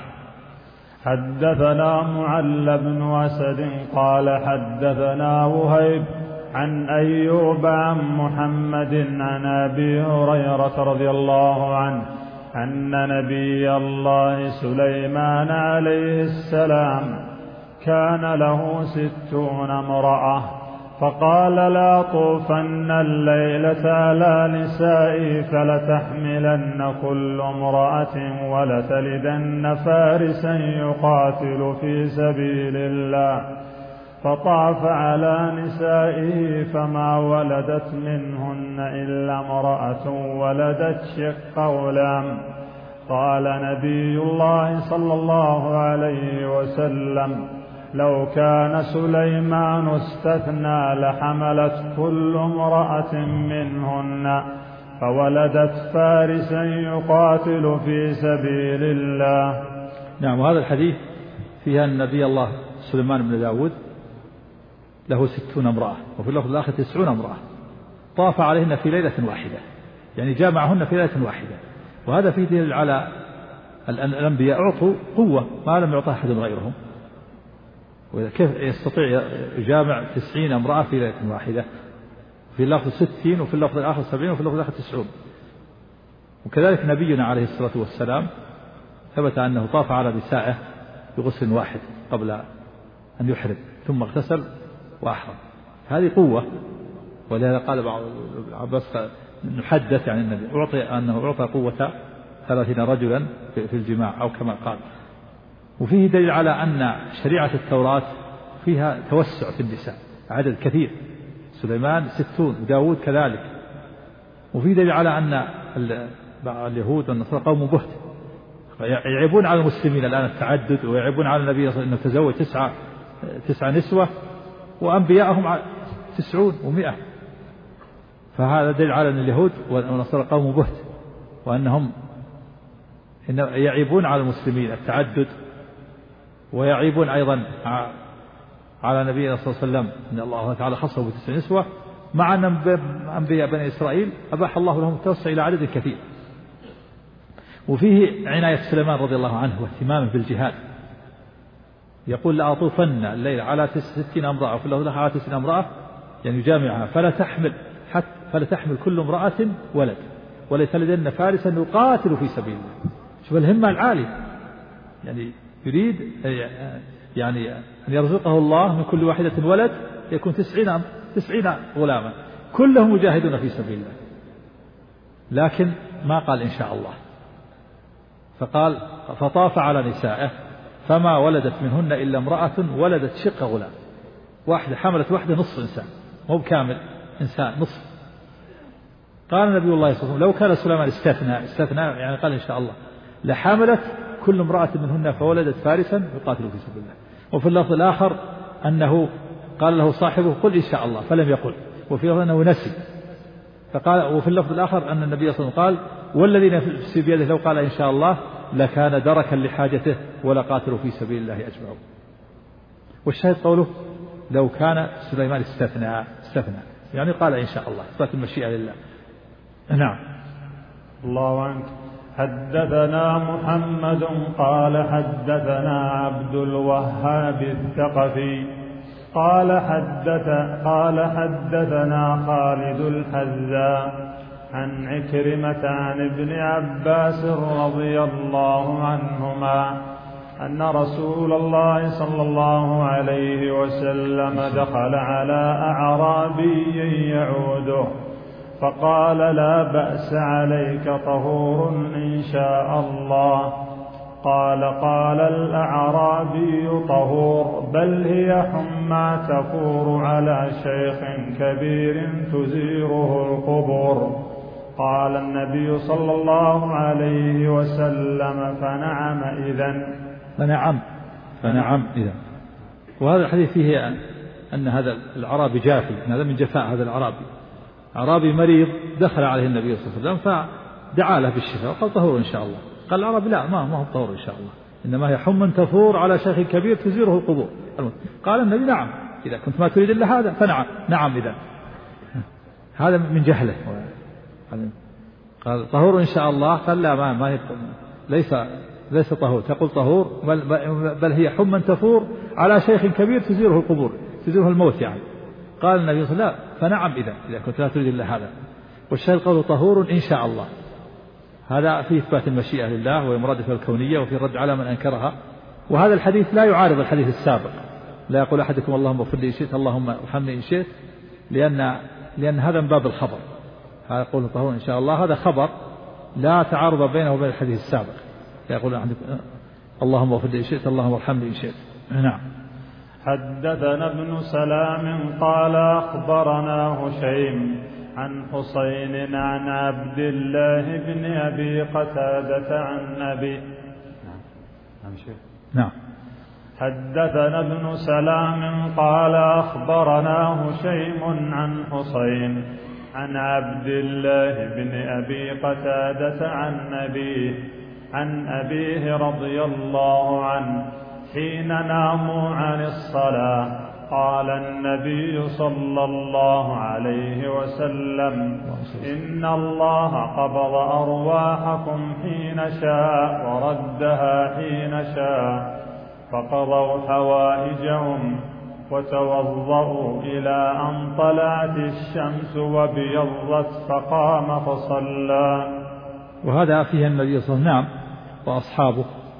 حدثنا معل بن أسد قال حدثنا وهيب عن أيوب عن محمد عن أبي هريرة رضي الله عنه أن نبي الله سليمان عليه السلام كان له 60 امرأة فقال: لا طوفن الليلة على نسائي فلتحملن كل امرأة ولتلدن فارسا يقاتل في سبيل الله. فطاف على نسائه فما ولدت منهن إلا امرأة ولدت شق غلام. قال نبي الله صلى الله عليه وسلم: لو كان سليمان استثنى لحملت كل امرأة منهن فولدت فارسا يقاتل في سبيل الله. نعم. وهذا الحديث فيها أن نبي الله سليمان بن داود له 60 امرأة، وفي اللفظ الآخر 90 امرأة، طاف عليهن في ليلة واحدة، يعني جامعهن في ليلة واحدة. وهذا فيه دليل على الأنبياء أعطوا قوة ما لم يعطها أحد غيرهم. وكيف يستطيع يجامع 90 امرأة في ليلة واحدة؟ في اللفظ 60 وفي اللفظ الآخر 70 وفي اللفظ الآخر 90. وكذلك نبينا عليه الصلاة والسلام ثبت أنه طاف على نسائه بغسل واحد قبل أن يحرم ثم اغتسل وأحرم. هذه قوة. ولهذا قال بعض العباس نحدث عن النبي أنه أعطى قوة 30 رجلا في الجماع أو كما قال. وفيه دليل على أن شريعة التوراة فيها توسع في النساء، عدد كثير، سليمان 60 وداود كذلك. وفيه دليل على أن اليهود والنصارى قوم بهت، يعيبون على المسلمين الآن التعدد، ويعيبون على النبي صلى الله عليه وسلم أنه تزوج 9 نسوة وأنبياءهم 90 و100. فهذا دليل على أن اليهود والنصارى قوم بهت، وأنهم يعيبون على المسلمين التعدد، ويعيبون أيضا على نبينا صلى الله عليه وسلم أن الله تعالى خصه ب9 نسوة، مع أن أنبياء بني إسرائيل أباح الله لهم التوسع إلى عدد كثير. وفيه عناية سليمان رضي الله عنه واهتمامه بالجهاد، يقول لأطوفن الليل على 60 امرأة وفي الليل على 90 امرأة، يعني يجامعها فلا تحمل كل امرأة ولد ولتلدن فارسا يقاتل في سبيل الله. شوف الهمة العالية، يعني يريد يعني أن يرزقه الله من كل واحدة ولد يكون 90 غلاما كلهم مجاهدون في سبيل الله، لكن ما قال إن شاء الله، فقال فطاف على نسائه فما ولدت منهن إلا امرأة ولدت شق غلام، واحدة حملت واحدة نصف إنسان، مو بكامل إنسان، نصف. قال النبي الله صلى الله عليه وسلم لو كان سليمان استثناء يعني قال إن شاء الله لحملت كل امرأة منهن فولدت فارسا يقاتل في سبيل الله. وفي اللفظ الآخر أنه قال له صاحبه قل إن شاء الله فلم يقل، وفي لفظ أنه نسي فقال. وفي اللفظ الآخر أن النبي صلى الله عليه وسلم قال والذي نفسي بيده لو قال إن شاء الله لكان دركا لحاجته ولقاتلوا في سبيل الله أجمعون. والشاهد قوله لو كان سليمان استثنى يعني قال إن شاء الله، إثبات المشيئة لله. نعم. الله عنك. حدثنا محمد قال حدثنا عبد الوهاب الثقفي قال حدثنا خالد الحذاء عن عكرمة عن ابن عباس رضي الله عنهما أن رسول الله صلى الله عليه وسلم دخل على أعرابي يعوده فقال لا بأس عليك طهور إن شاء الله. قال الأعرابي طهور بل هي حمى تفور على شيخ كبير تزيره القبور. قال النبي صلى الله عليه وسلم فنعم إذن. وهذا الحديث فيه أن هذا الأعرابي جافي، هذا من جفاء هذا الأعرابي، أعرابي مريض دخل عليه النبي صلى الله عليه وسلم فدعا له بالشفاء وقال طهور إن شاء الله. قال الأعرابي لا ما هو طهور إن شاء الله، إنما هي حمى تفور على شيخ كبير تزيره القبور. قال النبي نعم إذا كنت ما تريد إلا هذا فنعم إذا. هذا من جهله. قال طهور إن شاء الله، قال لا ما ليس طهور، تقول طهور بل هي حمى تفور على شيخ كبير تزيره القبور، تزيره الموت يعني. قال النبي صلى الله عليه وسلم فنعم إذا كنت لا تريد إلا هذا. والشاهد قوله طهور إن شاء الله، هذا فيه إثبات المشيئة لله ومرادفة الكونية، وفي الرد على من أنكرها. وهذا الحديث لا يعارض الحديث السابق، لا يقول أحدكم اللهم اغفر لي إن شئت اللهم ارحمني إن شئت، لأن هذا من باب الخبر. هذا قوله طهور إن شاء الله هذا خبر لا تعارض بينه وبين الحديث السابق، يقول أحدكم اللهم اغفر لي إن شئت اللهم ارحمني إن شئت. نعم. حدثنا ابن سلام قال أخبرنا هشيم عن حسين عن عبد الله بن أبي قتادة عن أبي. نعم. حدثنا ابن سلام قال أخبرنا هشيم عن حسين عن عبد الله بن أبي قتادة عن أبيه رضي الله عنه حين ناموا عن الصلاة قال النبي صلى الله عليه وسلم إن الله قبض أرواحكم حين شاء وردها حين شاء فقضوا حوائجهم وتوضأوا إلى أن طلعت الشمس وبيضت فقام فصلى. وهذا فيه النبي صلى الله عليه وسلم وأصحابه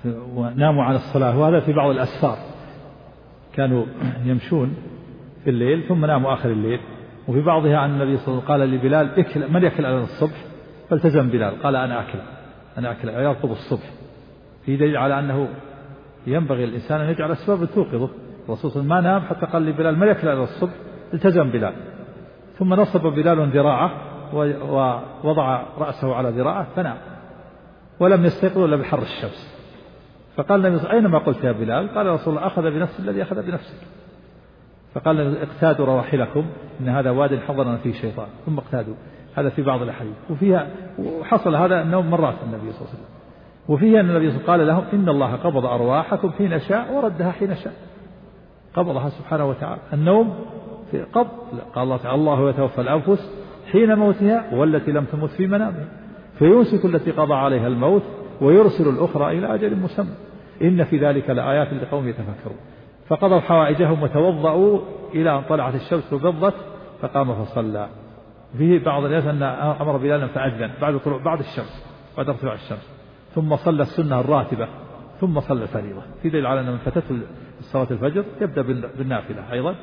وناموا عن الصلاة، وهذا في بعض الأسفار كانوا يمشون في الليل ثم ناموا آخر الليل. وفي بعضها عن النبي صلى الله عليه وسلم قال لبلال من يأكل على الصبح؟ فالتزم بلال قال أنا أكل يرقب الصبح. في دليل على أنه ينبغي الإنسان أن يجعل أسباب توقظه. الرسول صلى الله عليه وسلم ما نام حتى قال لبلال من يأكل على الصبح؟ التزم بلال. ثم نصب بلال ذراعه ووضع رأسه على ذراعه فنام ولم يستيقظ إلا بحر الشمس. فقال النبي أينما قلت يا بلال؟ قال رسول الله أخذ بنفس الذي أخذ بنفسك. فقال اقتادوا رواحلكم إن هذا واد حضرنا فيه شيطان، ثم اقتادوا. هذا في بعض الأحاديث. وحصل هذا النوم مرات النبي صلى الله عليه وسلم. وفيه أن النبي صلى الله عليه وسلم قال لهم إن الله قبض أرواحكم حين شاء وردها حين شاء. قبضها سبحانه وتعالى. النوم في قبض، قال الله تعالى الله يتوفى الأنفس حين موتها والتي لم تمت في منامها فيمسك التي قضى عليها الموت ويرسل الأخرى إلى أجل مسمى إن في ذلك لآيات لقوم يتفكرون. فقضوا حوائجهم وتوضأوا إلى أن طلعت الشمس وقضت فقام فصلى. فيه بعض الناس أن أمر بلالا فأذن بعد الشمس، بعد ارتفاع الشمس، ثم صلى السنة الراتبة ثم صلى الفريضة. في دليل على أن من فاتته صلاة الفجر يبدأ بالنافلة أيضا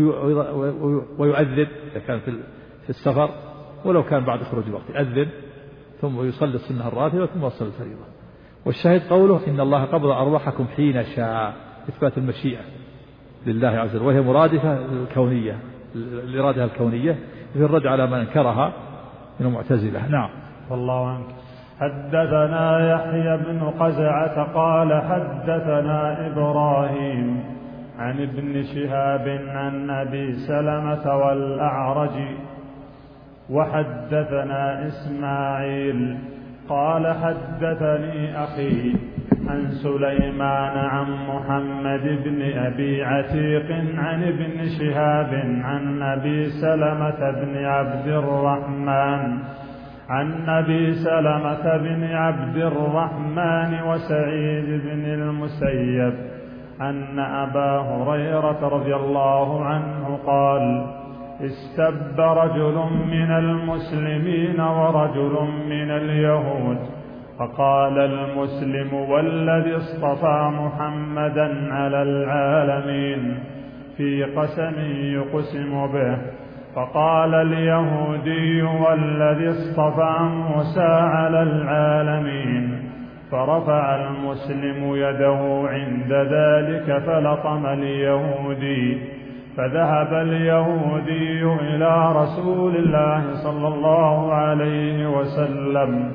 ويؤذن إذا كان في السفر، ولو كان بعد خروج الوقت يؤذن ثم يصلي السنة الراتبة ثم يصلي الفريضة. والشاهد قوله إن الله قبض أرواحكم حين شاء، إثبات المشيئة لله عز وجل، وهي مرادفة الكونية، الإرادة الكونية في الرد على من انكرها من المعتزلة. نعم. والله عنك. حدثنا يحيى بن قزعة قال حدثنا إبراهيم عن ابن شهاب عن أبي سلمة والأعرج وحدثنا إسماعيل قال حدثني أخي عن سليمان عن محمد بن أبي عتيق عن ابن شهاب عن أبي سلمة بن عبد الرحمن وسعيد بن المسيب أن أبا هريرة رضي الله عنه قال استب رجل من المسلمين ورجل من اليهود فقال المسلم والذي اصطفى محمدا على العالمين في قسم يقسم به، فقال اليهودي والذي اصطفى موسى على العالمين، فرفع المسلم يده عند ذلك فلطم اليهودي، فذهب اليهودي إلى رسول الله صلى الله عليه وسلم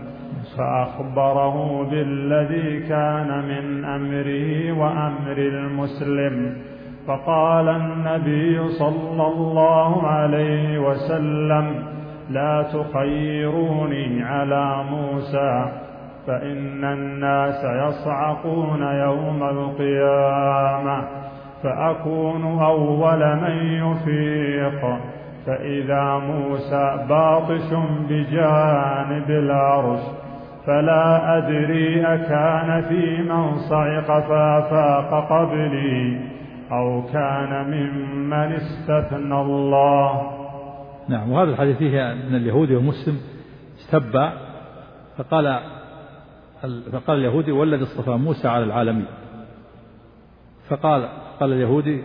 فأخبره بالذي كان من أمره وأمر المسلم، فقال النبي صلى الله عليه وسلم لا تخيروني على موسى فإن الناس يصعقون يوم القيامة فأكون أول من يفيق، فإذا موسى باطش بجانب العرش فلا أدري أكان في من صعق فافاق قبلي أو كان ممن استثنى الله. نعم. وهذا الحديث فيه أن اليهودي ومسلم استبى فقال اليهودي والذي اصطفى موسى على العالمين، فقال اليهودي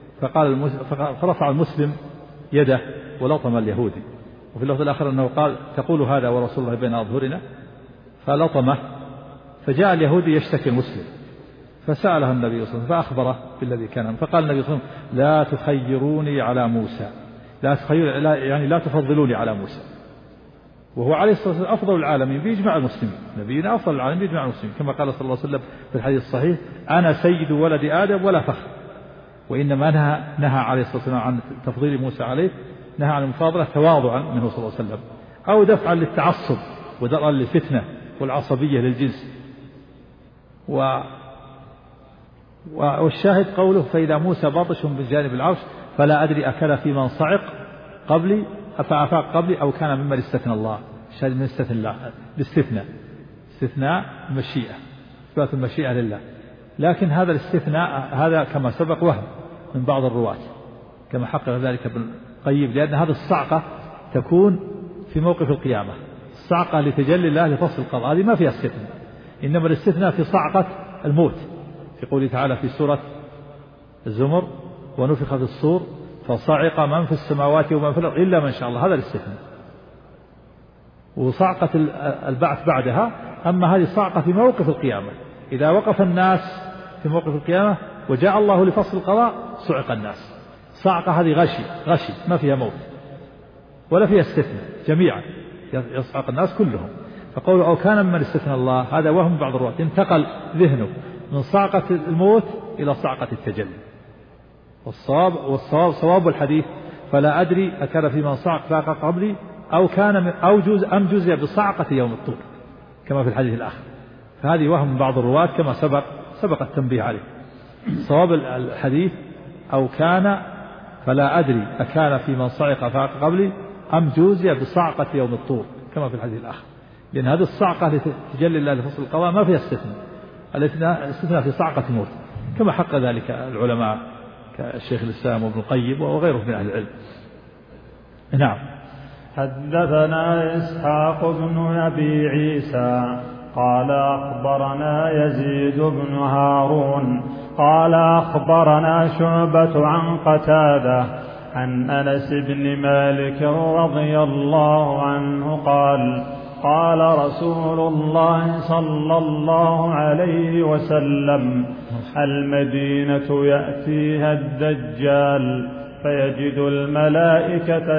فرفع المسلم يده ولطم اليهودي. وفي اللفظ الآخر أنه قال تقول هذا ورسول الله بين أظهرنا، فلطمه. فجاء اليهودي يشتكي المسلم فسأله النبي صلى الله عليه وسلم فأخبره بالذي كان، فقال النبي صلى الله عليه وسلم لا تخيروني على موسى، يعني لا تفضلوني على موسى، وهو عليه الصلاة والسلام أفضل العالمين بإجماع المسلمين، نبينا أفضل العالمين بإجماع المسلمين، كما قال صلى الله عليه وسلم في الحديث الصحيح أنا سيد ولد آدم ولا فخر. وإنما نهى عليه الصلاة والسلام عن تفضيل موسى عليه، نهى عن المفاضلة تواضعا منه صلى الله عليه وسلم أو دفعا للتعصب ودرءا للفتنة والعصبية للجنس. والشاهد قوله فإذا موسى باطش بجانب العرش فلا أدري أكل في من صعق قبلي أفأفاق قبلي أو كان ممن استثنى الله. الشاهد من استثنى الله استثناء المشيئة، إثبات المشيئة لله. لكن هذا الاستثناء هذا كما سبق وهم من بعض الرواة كما حقق ذلك ابن القيم، لأن هذه الصعقة تكون في موقف القيامة، الصعقة لتجلي الله لفصل القضاء هذه ما فيها استثناء، إنما الاستثناء في صعقة الموت في قوله تعالى في سورة الزمر ونفخ في الصور فصعق من في السماوات ومن في الأرض إلا من شاء الله، هذا الاستثناء. وصعقة البعث بعدها، أما هذه صعقة في موقف القيامة، إذا وقف الناس في موقف القيامة وجاء الله لفصل القضاء صعق الناس. صعقة هذه غشي ما فيها موت ولا فيها استثناء، جميعا يصعق الناس كلهم. فقولوا أو كان من استثنى الله، هذا وهم بعض الرواة، انتقل ذهنه من صعقة الموت إلى صعقة التجلي. والصواب صواب الحديث فلا أدري أكان في من صعق فاق قبلي أو كان أم جزء بصعقة يوم الطور كما في الحديث الآخر. فهذه وهم بعض الرواة كما سبق التنبيه عليه. صواب الحديث أو كان فلا أدري أكان في من صعق فاق قبلي أم جوزي بصعقة يوم الطور كما في الحديث الآخر، لأن هذه الصعقة لتجلي الله لفصل القضاء ما فيها استثناء، الاستثناء في صعقة الموت كما حق ذلك العلماء كالشيخ الإسلام وابن القيم وغيره من أهل العلم. نعم. حدثنا إسحاق بن أبي عيسى قال أخبرنا يزيد بن هارون قال أخبرنا شعبة عن قتادة عن أنس بن مالك رضي الله عنه قال قال رسول الله صلى الله عليه وسلم المدينة يأتيها الدجال فيجد الملائكة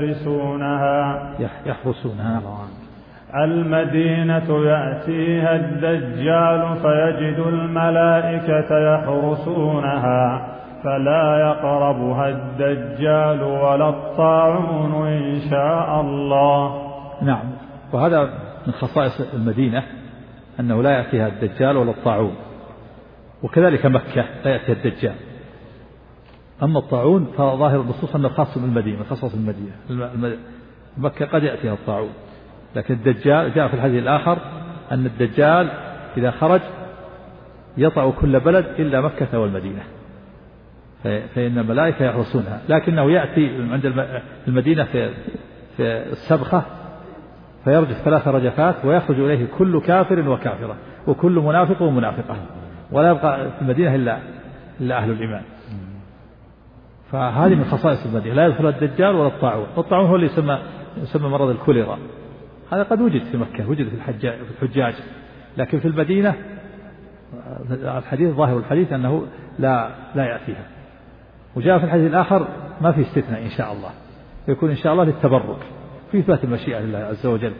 يحرسونها المدينة يأتيها الدجال فيجد الملائكة يحرسونها فلا يقربها الدجال ولا الطاعون إن شاء الله. نعم. وهذا من خصائص المدينة أنه لا يأتيها الدجال ولا الطاعون، وكذلك مكة لا يأتيها الدجال. أما الطاعون فظاهر النصوص أنه خاص بالمدينة، خصص المدينة. مكة قد يأتيها الطاعون، لكن الدجال جاء في الحديث الآخر أن الدجال إذا خرج يطأ كل بلد إلا مكة والمدينة، فإن الملائكة يحرسونها، لكنه يأتي عند المدينة في السبخة فيرجف 3 رجفات ويخرج إليه كل كافر وكافرة وكل منافق ومنافقة، ولا يبقى في المدينة إلا أهل الإيمان. فهذه من خصائص المدينة، لا يدخل الدجال ولا الطاعون. الطاعون هو اللي يسمى مرض الكوليرا، هذا قد وجد في مكة، وجد في الحجاج، لكن في المدينة الحديث ظاهر الحديث أنه لا يأتيها. وجاء في الحديث الآخر ما في استثناء إن شاء الله، يكون إن شاء الله للتبرك في إثبات المشيئة لله عز وجل.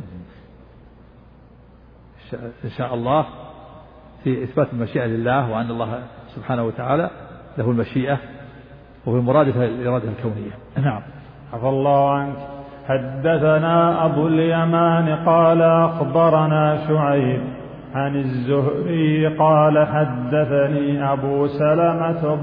إن شاء الله في إثبات المشيئة لله، وأن الله سبحانه وتعالى له المشيئة وهو مرادف الإرادة الكونية. نعم. عفى الله عنك. حدثنا أبو اليمان قال أخبرنا شعيب عن الزهري قال حدثني أبو سلمة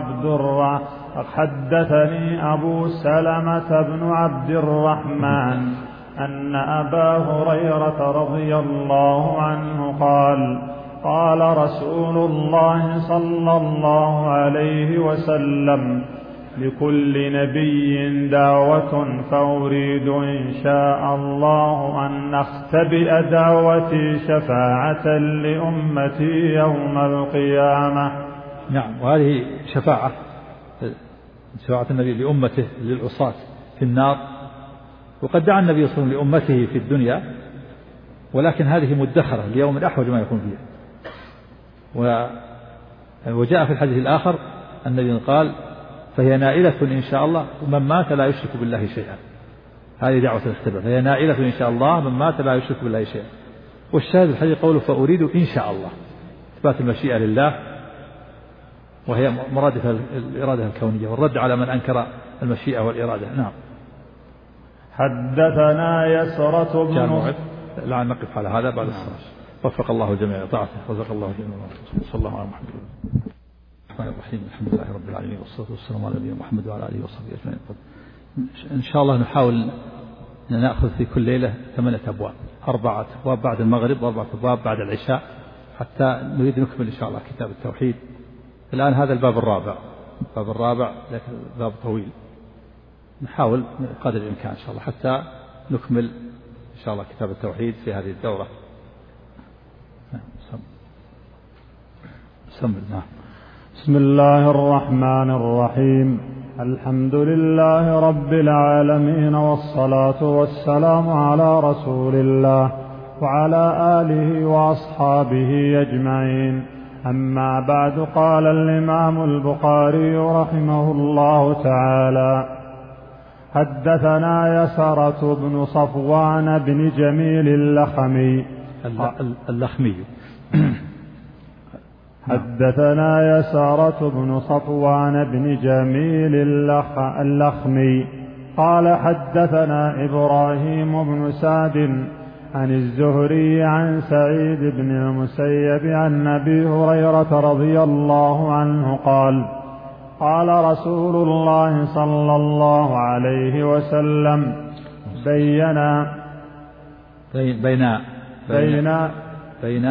بن عبد الرحمن أن أبا هريرة رضي الله عنه قال رسول الله صلى الله عليه وسلم لكل نبي دعوة فأريد إن شاء الله أن نختبئ دعوتي شفاعة لأمتي يوم القيامة. نعم. وهذه شفاعة النبي لأمته للعصاة في النار، وقد دعا النبي صلى الله عليه وسلم لأمته في الدنيا، ولكن هذه مدخرة ليوم أحوج ما يكون فيه. وجاء في الحديث الآخر النبي قال فهي نائلة إن شاء الله من مات لا يشرك بالله شيئا. هذه دعوة الاختبار، فهي نائلة إن شاء الله من مات لا يشرك بالله شيئا. والشاهد الحديث قوله فأريد إن شاء الله، إثبات المشيئة لله وهي مرادف الإرادة الكونية، والرد على من أنكر المشيئة والإرادة. نعم. حدثنا يسرة بن لا نقف على هذا بعد الصلاة. وفق الله جميع طاعته وزق الله جميع صلى الله عليه وسلم. الرحمن الرحيم الحمد لله رب العالمين والصلاة والسلام على نبينا محمد وعلى آله وصحبه أجمعين. إن شاء الله نحاول نأخذ في كل ليلة 8 أبواب، 4 أبواب بعد المغرب و4 أبواب بعد العشاء، حتى نريد نكمل إن شاء الله كتاب التوحيد. الآن هذا الباب الرابع لكن باب طويل، نحاول قدر الإمكان إن شاء الله حتى نكمل إن شاء الله كتاب التوحيد في هذه الدورة. بسم الله الرحمن الرحيم. الحمد لله رب العالمين، والصلاة والسلام على رسول الله وعلى آله وأصحابه أجمعين. أما بعد، قال الإمام البخاري رحمه الله تعالى: حدثنا يسرة بن صفوان بن جميل اللخمي حدثنا يسرة بن صفوان بن جميل اللخمي قال: حدثنا إبراهيم بن سعد عن الزهري عن سعيد بن المسيب عن أبي هريرة رضي الله عنه قال: قال رسول الله صلى الله عليه وسلم: بين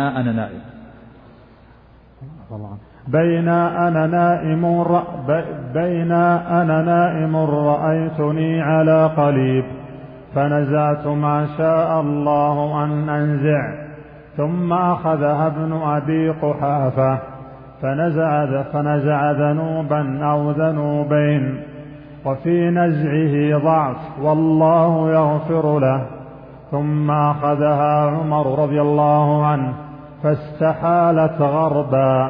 أنا نائم رأيتني على قليب، فنزعت ما شاء الله أن أنزع، ثم أخذها ابن أبي قحافة فنزع ذنوبا أو ذنوبين، وفي نزعه ضعف والله يغفر له. ثم أخذها عمر رضي الله عنه فاستحالت غربا،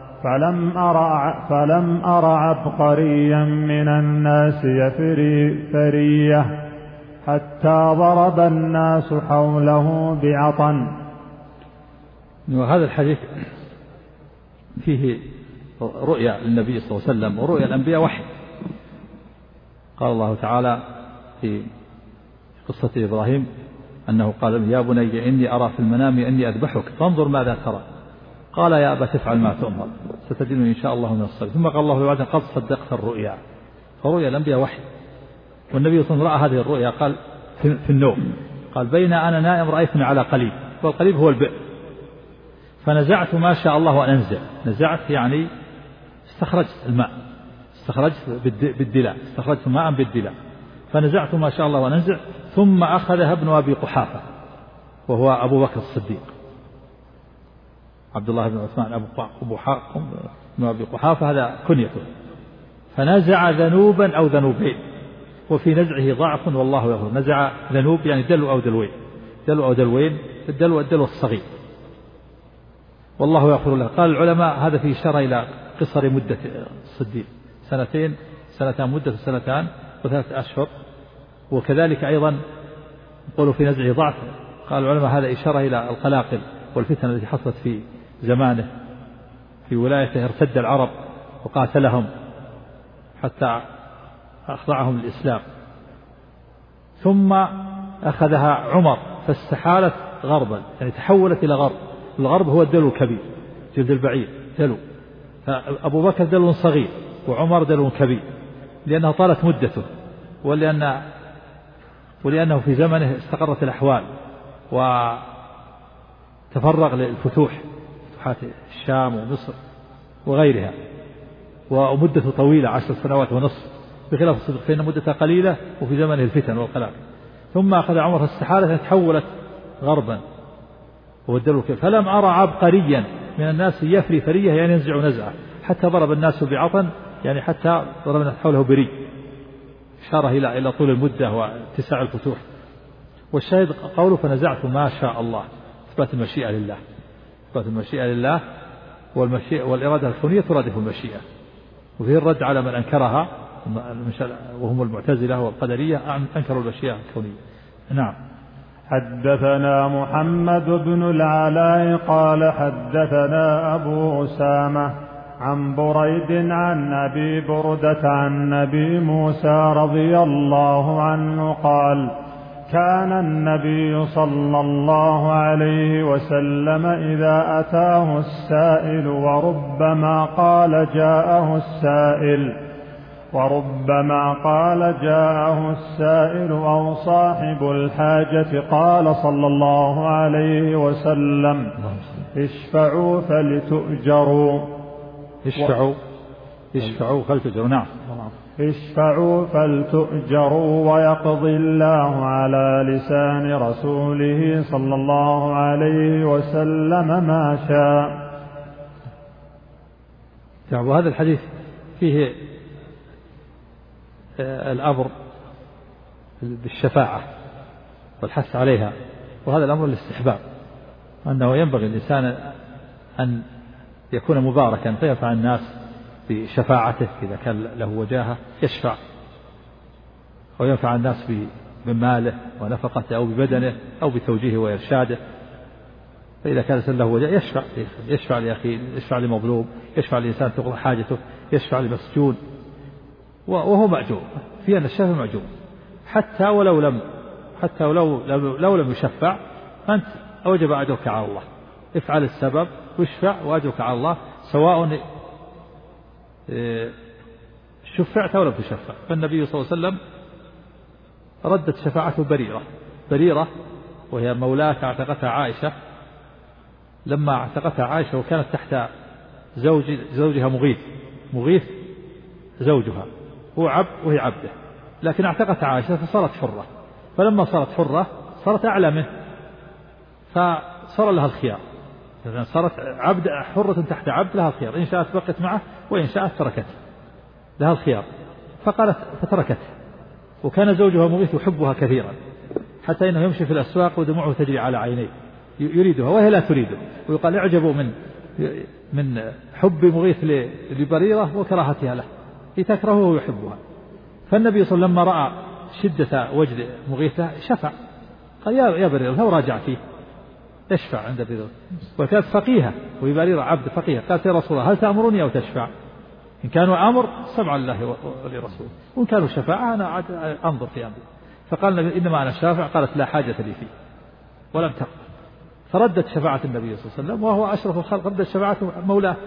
فلم أر عبقريا من الناس يفري فرية حتى ضرب الناس حوله بعطن. وهذا الحديث فيه رؤيا للنبي صلى الله عليه وسلم، ورؤيا الأنبياء وحي. قال الله تعالى في قصة إبراهيم أنه قال: يا بني إني أرى في المنام أني أذبحك فانظر ماذا ترى. قال: يا أبا تفعل ما تؤمر ستجدني إن شاء الله من الصالحين. ثم قال الله بعد: قد صدقت الرؤيا. فرؤيا الأنبياء وحي. والنبي صلى الله عليه وسلم رأى هذه الرؤيا قال في النوم، قال: بين أنا نائم رأيتني على قليب، والقليب هو البئر، فنزعت ما شاء الله أن أنزع. نزعت يعني استخرجت الماء، استخرجت بالدلاء، استخرجت ماء بالدلاء، فنزعت ما شاء الله أن أنزع. ثم أخذها ابن أبي قحافة وهو أبو بكر الصديق، عبد الله بن عثمان ابن أبي قحافة هذا كنيته، فنزع ذنوبا أو ذنوبين، وفي نزعه ضعف والله يغفر. نزع ذنوب يعني دلو أو دلوين، دلو أو دلوين، الدلو الصغير، والله يغفر له. قال العلماء هذا في إشارة إلى قصر مدة الصديق، سنتان مدة، سنتان و3 أشهر. وكذلك أيضا يقولوا في نزعه ضعف. قال العلماء هذا إشارة إلى القلاقل والفتن التي حصلت في زمانه في ولايته. ارتد العرب وقاتلهم حتى أخضعهم الإسلام. ثم أخذها عمر فاستحالت غربا، يعني تحولت إلى غرب. الغرب هو الدلو الكبير، جلد البعير دلو. أبو بكر دلو صغير وعمر دلو كبير، لأنها طالت مدته، ولأنه في زمنه استقرت الأحوال وتفرغ للفتوح، فتوحات الشام ومصر وغيرها، ومدته طويلة 10 سنوات ونصف، بخلاف الصديق فإن مدتها قليلة وفي زمنه الفتن والقلاق. ثم أخذ عمر فاستحالت تحولت غربا والدلو، فلم أرى عبقريا من الناس يفري فرية يعني ينزع نزعة حتى ضرب الناس بعطن، يعني حتى ضرب الناس حوله بري، إشارة إلى طول المدة واتساع الفتوح. والشاهد قوله: فنزعت ما شاء الله، إثبات المشيئة لله، إثبات المشيئة لله، والمشيئة والإرادة الكونية ترادف المشيئة. وفيه الرد على من أنكرها وهم المعتزلة والقدرية، أنكروا المشيئة الكونية. نعم. حدثنا محمد بن العلاء قال: حدثنا أبو أسامة عن بريد عن أبي بردة عن نبي موسى رضي الله عنه قال: كان النبي صلى الله عليه وسلم إذا أتاه السائل وربما قال جاءه السائل أو صاحب الحاجة قال صلى الله عليه وسلم: اشفعوا فلتؤجروا. اشفعوا فلتؤجروا. نعم. اشفعوا فلتؤجروا ويقضي الله على لسان رسوله صلى الله عليه وسلم ما شاء. وهذا الحديث فيه الأمر بالشفاعة والحث عليها، وهذا الأمر الاستحباب، أنه ينبغي الإنسان أن يكون مباركا فينفع الناس بشفاعته إذا كان له وجاهة يشفع، أو ينفع الناس بماله ونفقته أو ببدنه أو بتوجيهه وإرشاده. فإذا كان له وجاهة يشفع لأخيه، يشفع لمظلوم، يشفع لإنسان تقضى حاجته، يشفع لمسجون، وهو مأجور في أن الشافع مأجور حتى ولو لم يشفع، فأنت أوجب أجرك على الله. افعل السبب واشفع وأجرك على الله، سواء شفعت أو لم تشفع. فالنبي صلى الله عليه وسلم ردت شفاعته بريرة وهي مولاة اعتقتها عائشة، لما اعتقتها عائشة وكانت تحت زوجها مغيث زوجها، هو عبد وهي عبده، لكن اعتقتها عائشة فصارت حرة، فلما صارت حرة صارت أعلى منه، فصار لها الخيار، صارت عبد حرة تحت عبد لها الخيار، إن شاءت بقت معه وإن شاءت تركته، لها الخيار. فقالت فتركته، وكان زوجها مغيث يحبها كثيرا حتى إنه يمشي في الأسواق ودموعه تجري على عينيه يريدها وهي لا تريده، ويقال اعجبوا من حب مغيث لبريرة وكراهتها له، تكرهه ويحبها. فالنبي صلى الله عليه وسلم لما رأى شدة وجد مغيث شفع، قال يا بريرة لو راجع فيه يشفع عند بريرة، وكانت فقيهة وهي بريرة عبد فقيهة، قالت يا رسول الله هل تأمرني أو تشفع؟ إن كانوا أمر سمع الله ولرسوله، وإن كانوا شفاعة أنا أنظر في أمري. فقال إنما أنا شافع، قالت لا حاجة لي فيه، ولم تقبل. فردت شفاعة النبي صلى الله عليه وسلم وهو أشرف الخلق، ردت شفاعته مولاه.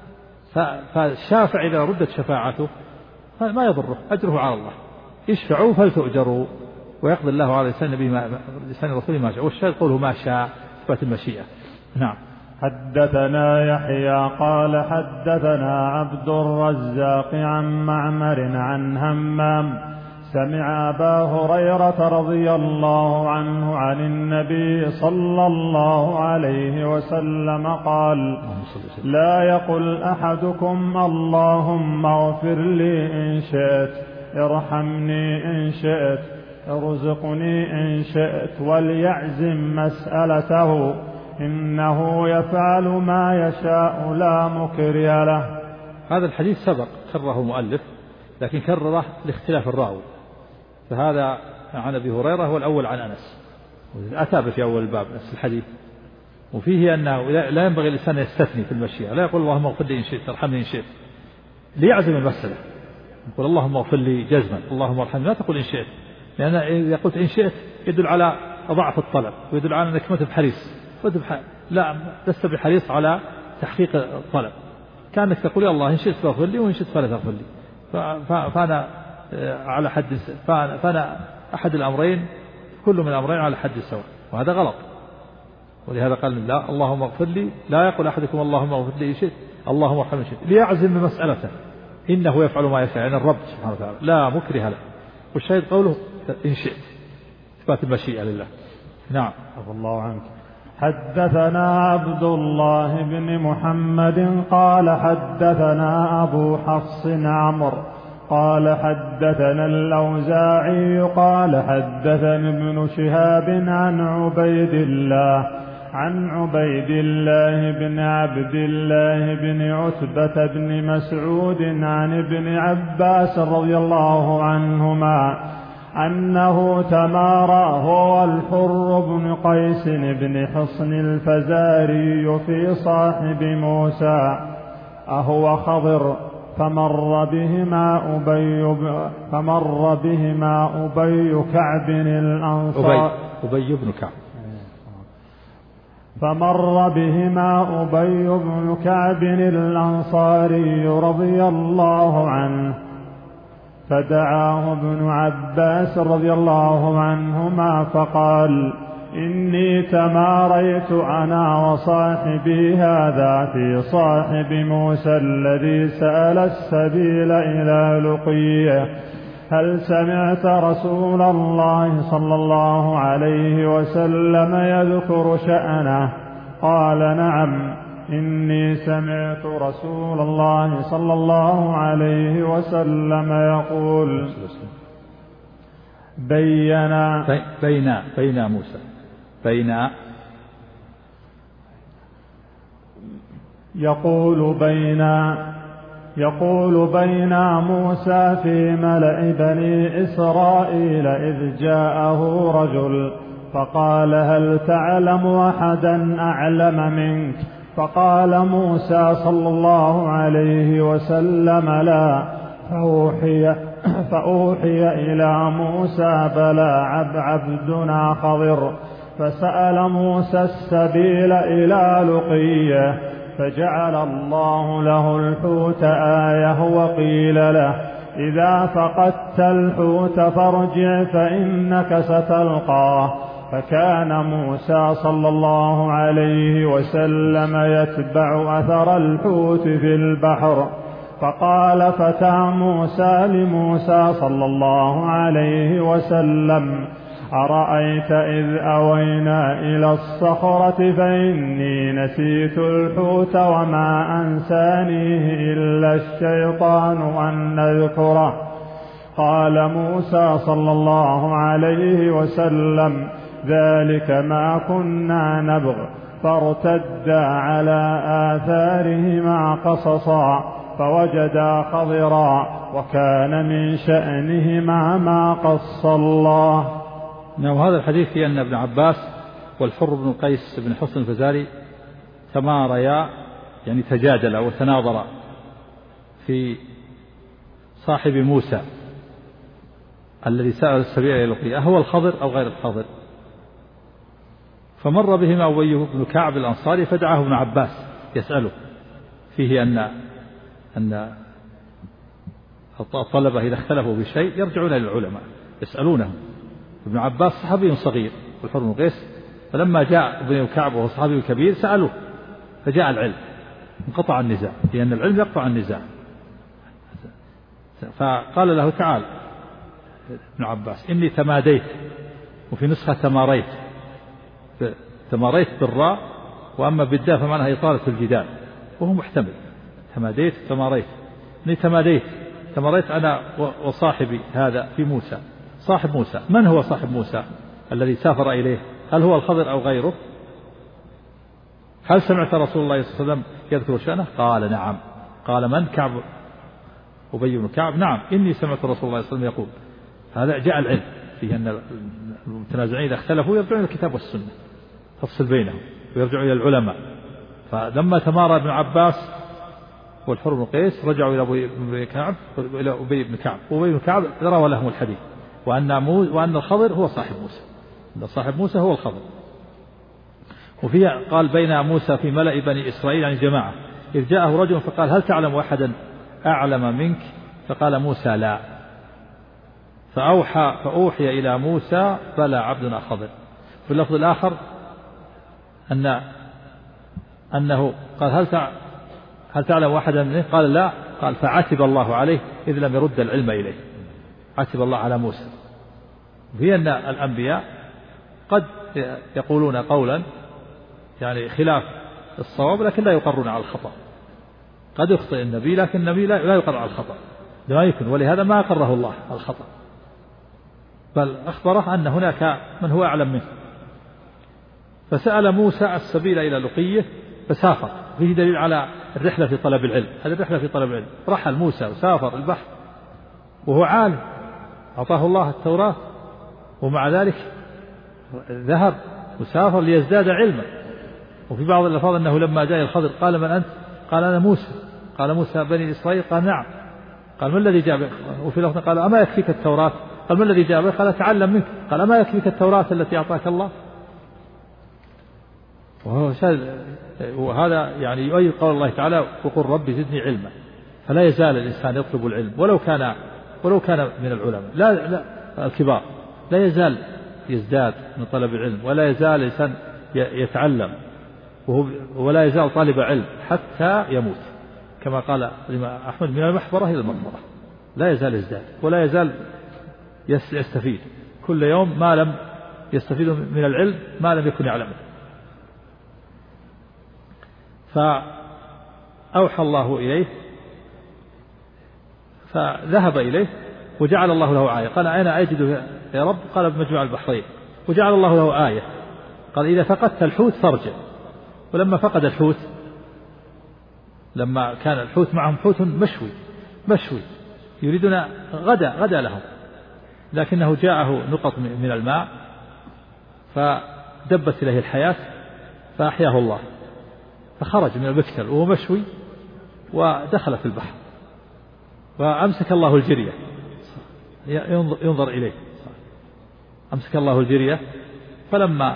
فالشافع إذا ردت شفاعته ما يضره، أجره على الله، اشفعوا فلتؤجروا، ويقضي الله على لسان رسوله ما شاء، والشاهد قوله ما شاء، إثبات المشيئة. نعم. حدثنا يحيى قال حدثنا عبد الرزاق عن معمر عن همام سمع أبا هريرة رضي الله عنه عن النبي صلى الله عليه وسلم قال لا يقل أحدكم اللهم اغفر لي إن شئت، ارحمني إن شئت، ارزقني إن شئت، وليعزم مسألته، إنه يفعل ما يشاء لا مكره له. هذا الحديث سبق كرره مؤلف، لكن كرره لاختلاف الراوي، فهذا عن أبي هريرة هو الأول عن أنس، أتى في أول الباب نفس الحديث، وفيه أنه لا ينبغي الإنسان يستثني في المشيئة، لا يقول اللهم اغفر لي إن شئت ارحمني إن شئت، ليعزم المسألة، يقول اللهم اغفر لي جزما، اللهم ارحمني، لا تقول إن شئت، لأن إذا قلت إن شئت يدل على ضعف الطلب، ويدل على أنك ما بحريص، لا لست بحريص على تحقيق الطلب، كأنك تقول يا الله إن شئت فاغفر لي وإن شئت فلا تغفر لي، فأنا على حد، فأنا أحد الأمرين، كل من الأمرين على حد سواء، وهذا غلط. ولهذا قال لا اللهم اغفر لي، لا يقول أحدكم اللهم اغفر لي إن شئت، اللهم ارحمني إن شئت، ليعزم بمسألته، إنه يفعل ما يشاء، يعني الرب سبحانه وتعالى لا مكره له. والشاهد قوله إن شئت، إثبات المشيئة لله. نعم. عفى الله عنك. حدثنا عبد الله بن محمد قال حدثنا أبو حفص عمرو قال حدثنا الأوزاعي قال حدثني ابن شهاب عن عبيد الله بن عبد الله بن عتبة بن مسعود عن ابن عباس رضي الله عنهما أنه تمارى هو الحر بن قيس بن حصن الفزاري في صاحب موسى أهو خضر، فمر بهما أبي كعب الأنصاري، أبي بن كعب، فمر بهما أبي بن كعب الأنصاري رضي الله عنه، فدعاه ابن عباس رضي الله عنهما فقال إني تماريت أنا وصاحبي هذا في صاحب موسى الذي سأل السبيل إلى لقيه، هل سمعت رسول الله صلى الله عليه وسلم يذكر شأنه؟ قال نعم. إني سمعت رسول الله صلى الله عليه وسلم يقول بين موسى يقول بين موسى في ملأ بني إسرائيل إذ جاءه رجل فقال هل تعلم أحدا أعلم منك؟ فقال موسى صلى الله عليه وسلم لا. فأوحي إلى موسى بلى عبدنا خضر. فسأل موسى السبيل إلى لقيه فجعل الله له الحوت آية وقيل له إذا فقدت الحوت فارجع فإنك ستلقاه. فكان موسى صلى الله عليه وسلم يتبع أثر الحوت في البحر. فقال فتى موسى لموسى صلى الله عليه وسلم أرأيت إذ أوينا إلى الصخرة فإني نسيت الحوت وما أنسانيه إلا الشيطان أن نذكره. قال موسى صلى الله عليه وسلم ذلك ما كنا نبغ. فارتدا على آثارهما قصصا فوجدا خضرا وكان من شأنهما ما قص الله. وهذا الحديث في أن ابن عباس والحر بن قيس بن حصن الفزاري تماريا يعني تجادلا وتناظرا في صاحب موسى الذي سأل السبيل إلى لقيه هو الخضر أو غير الخضر. فمر بهما أبي بن كعب الأنصاري فدعاه ابن عباس يسأله فيه أن الطلبة إذا اختلفوا بشيء يرجعون للعلماء يسألونهم. ابن عباس صحابي صغير والحر بن قيس فلما جاء ابن كعب وهو صحابي كبير سألوه فجاء العلم انقطع النزاع لأن العلم يقطع النزاع. فقال له تعال ابن عباس إني تماديت وفي نسخة تماريت بالراء وأما بالداء فمعناها إطالة الجدال وهو محتمل. تماديت إني تماريت أنا وصاحبي هذا في موسى. صاحب موسى من هو صاحب موسى الذي سافر إليه؟ هل هو الخضر أو غيره؟ هل سمعت رسول الله صلى الله عليه وسلم يذكر شأنه؟ قال نعم. قال من؟ كعب أبي بن كعب نعم إني سمعت رسول الله صلى الله عليه وسلم يقول. هذا جاء العلم فيه أن المتنازعين إذا اختلفوا يرجعون إلى الكتاب والسنة تفصل بينهم ويرجعوا إلى العلماء. فلما تمارى ابن عباس والحر بن قيس رجعوا إلى أبي بن كعب وأبي بن كعب روى لهم الحديث وأن الخضر هو صاحب موسى. أن صاحب موسى هو الخضر. وفيها قال بين موسى في ملأ بني إسرائيل يعني جماعة إذ جاءه رجل فقال هل تعلم أحدا أعلم منك؟ فقال موسى لا. فأوحي إلى موسى بلى عبدنا خضر. في اللفظ الآخر أنه قال هل تعلم أحدا منه؟ قال لا. قال فعتب الله عليه إذ لم يرد العلم إليه. عتب الله على موسى. في أن الأنبياء قد يقولون قولا يعني خلاف الصواب لكن لا يقرون على الخطأ. قد يخطئ النبي لكن النبي لا يقر على الخطأ لا يمكن ولهذا ما أقره الله على الخطأ بل أخبره أن هناك من هو أعلم منه. فسأل موسى السبيل إلى لقيه فسافر. فيه دليل على الرحلة في طلب العلم. هذه الرحلة في طلب العلم. رحل موسى وسافر البحر وهو عالم أعطاه الله التوراة ومع ذلك ذهب وسافر ليزداد علما. وفي بعض الألفاظ أنه لما جاء الخضر قال من أنت؟ قال أنا موسى. قال موسى بني إسرائيل؟ قال نعم. قال ما الذي جاء بك؟ وفي لفظ قال أما يكفيك التوراة؟ قال ما الذي جاء بك؟ قال تعلم منك. قال أما يكفيك التوراة التي أعطاك الله؟ وهذا يعني يؤيد قول الله تعالى وقل ربي زدني علما. فلا يزال الإنسان يطلب العلم ولو كان من العلماء لا الكبار لا يزال يزداد من طلب العلم ولا يزال الإنسان يتعلم ولا يزال طالب علم حتى يموت كما قال الإمام أحمد من المحبرة إلى المقبرة. لا يزال يزداد ولا يزال يستفيد كل يوم ما لم يستفيد من العلم ما لم يكن يعلمه. فأوحى الله إليه فذهب إليه وجعل الله له آية. قال أين أجده يا رب؟ قال بمجمع البحرين. وجعل الله له آية، قال إذا فقدت الحوت فارجع. ولما فقد الحوت، لما كان الحوت معهم حوت مشوي يريدون غدا لهم، لكنه جاءه نقط من الماء فدبت إليه الحياة فأحياه الله، فخرج من المكتل وهو مشوي ودخل في البحر، وأمسك الله الجرية. ينظر إليه، أمسك الله الجرية. فلما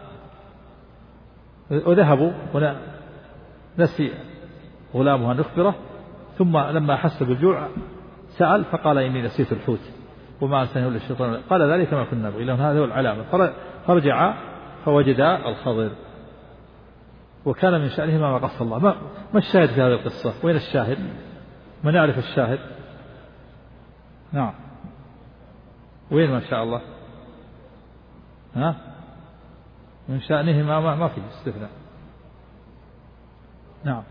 وذهبوا ونسي غلامها نخبره، ثم لما حس بالجوع سأل فقال إني نسيت الحوت وما أنسانيه إلا الشيطان. قال ذلك ما كنا نبغي، لأن هذا هو العلامة. فرجع فوجد الخضر، وكان من شأنهما ما قص الله. ما الشاهد في هذه القصة؟ وين الشاهد؟ ما نعرف الشاهد؟ نعم، وين ما شاء الله؟ ها؟ من شأنهما ما في استثناء. نعم.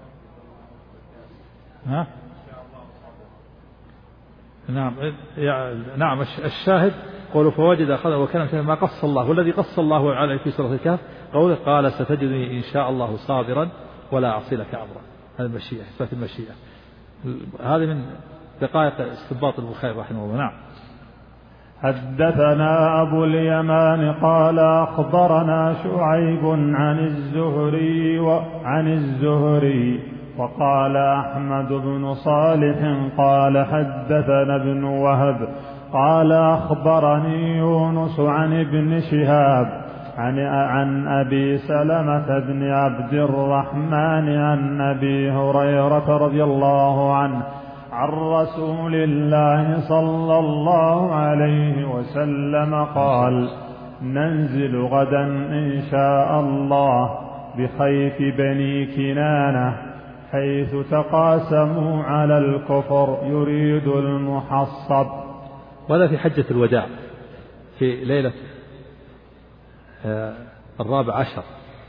ها؟ نعم الشاهد قوله فوجد أخذه وكان ما قص الله، والذي قص الله عليه في سورة الكهف قوله قال ستجدني إن شاء الله صابرا ولا أعصي لك أمرا. هذه المشيئة، إثبات المشيئة. هذه من دقائق استنباط البخاري رحمه الله. نعم. حدثنا أبو اليمان قال أخبرنا شعيب عن الزهري وقال أحمد بن صالح قال حدثنا ابن وهب قال أخبرني يونس عن ابن شهاب عن أبي سلمة بن عبد الرحمن عن أبي هريرة رضي الله عنه عن رسول الله صلى الله عليه وسلم قال ننزل غدا إن شاء الله بخيف بني كنانة حيث تقاسموا على الكفر يريد المحصب. وهذا في حجة الوداع في ليلة 14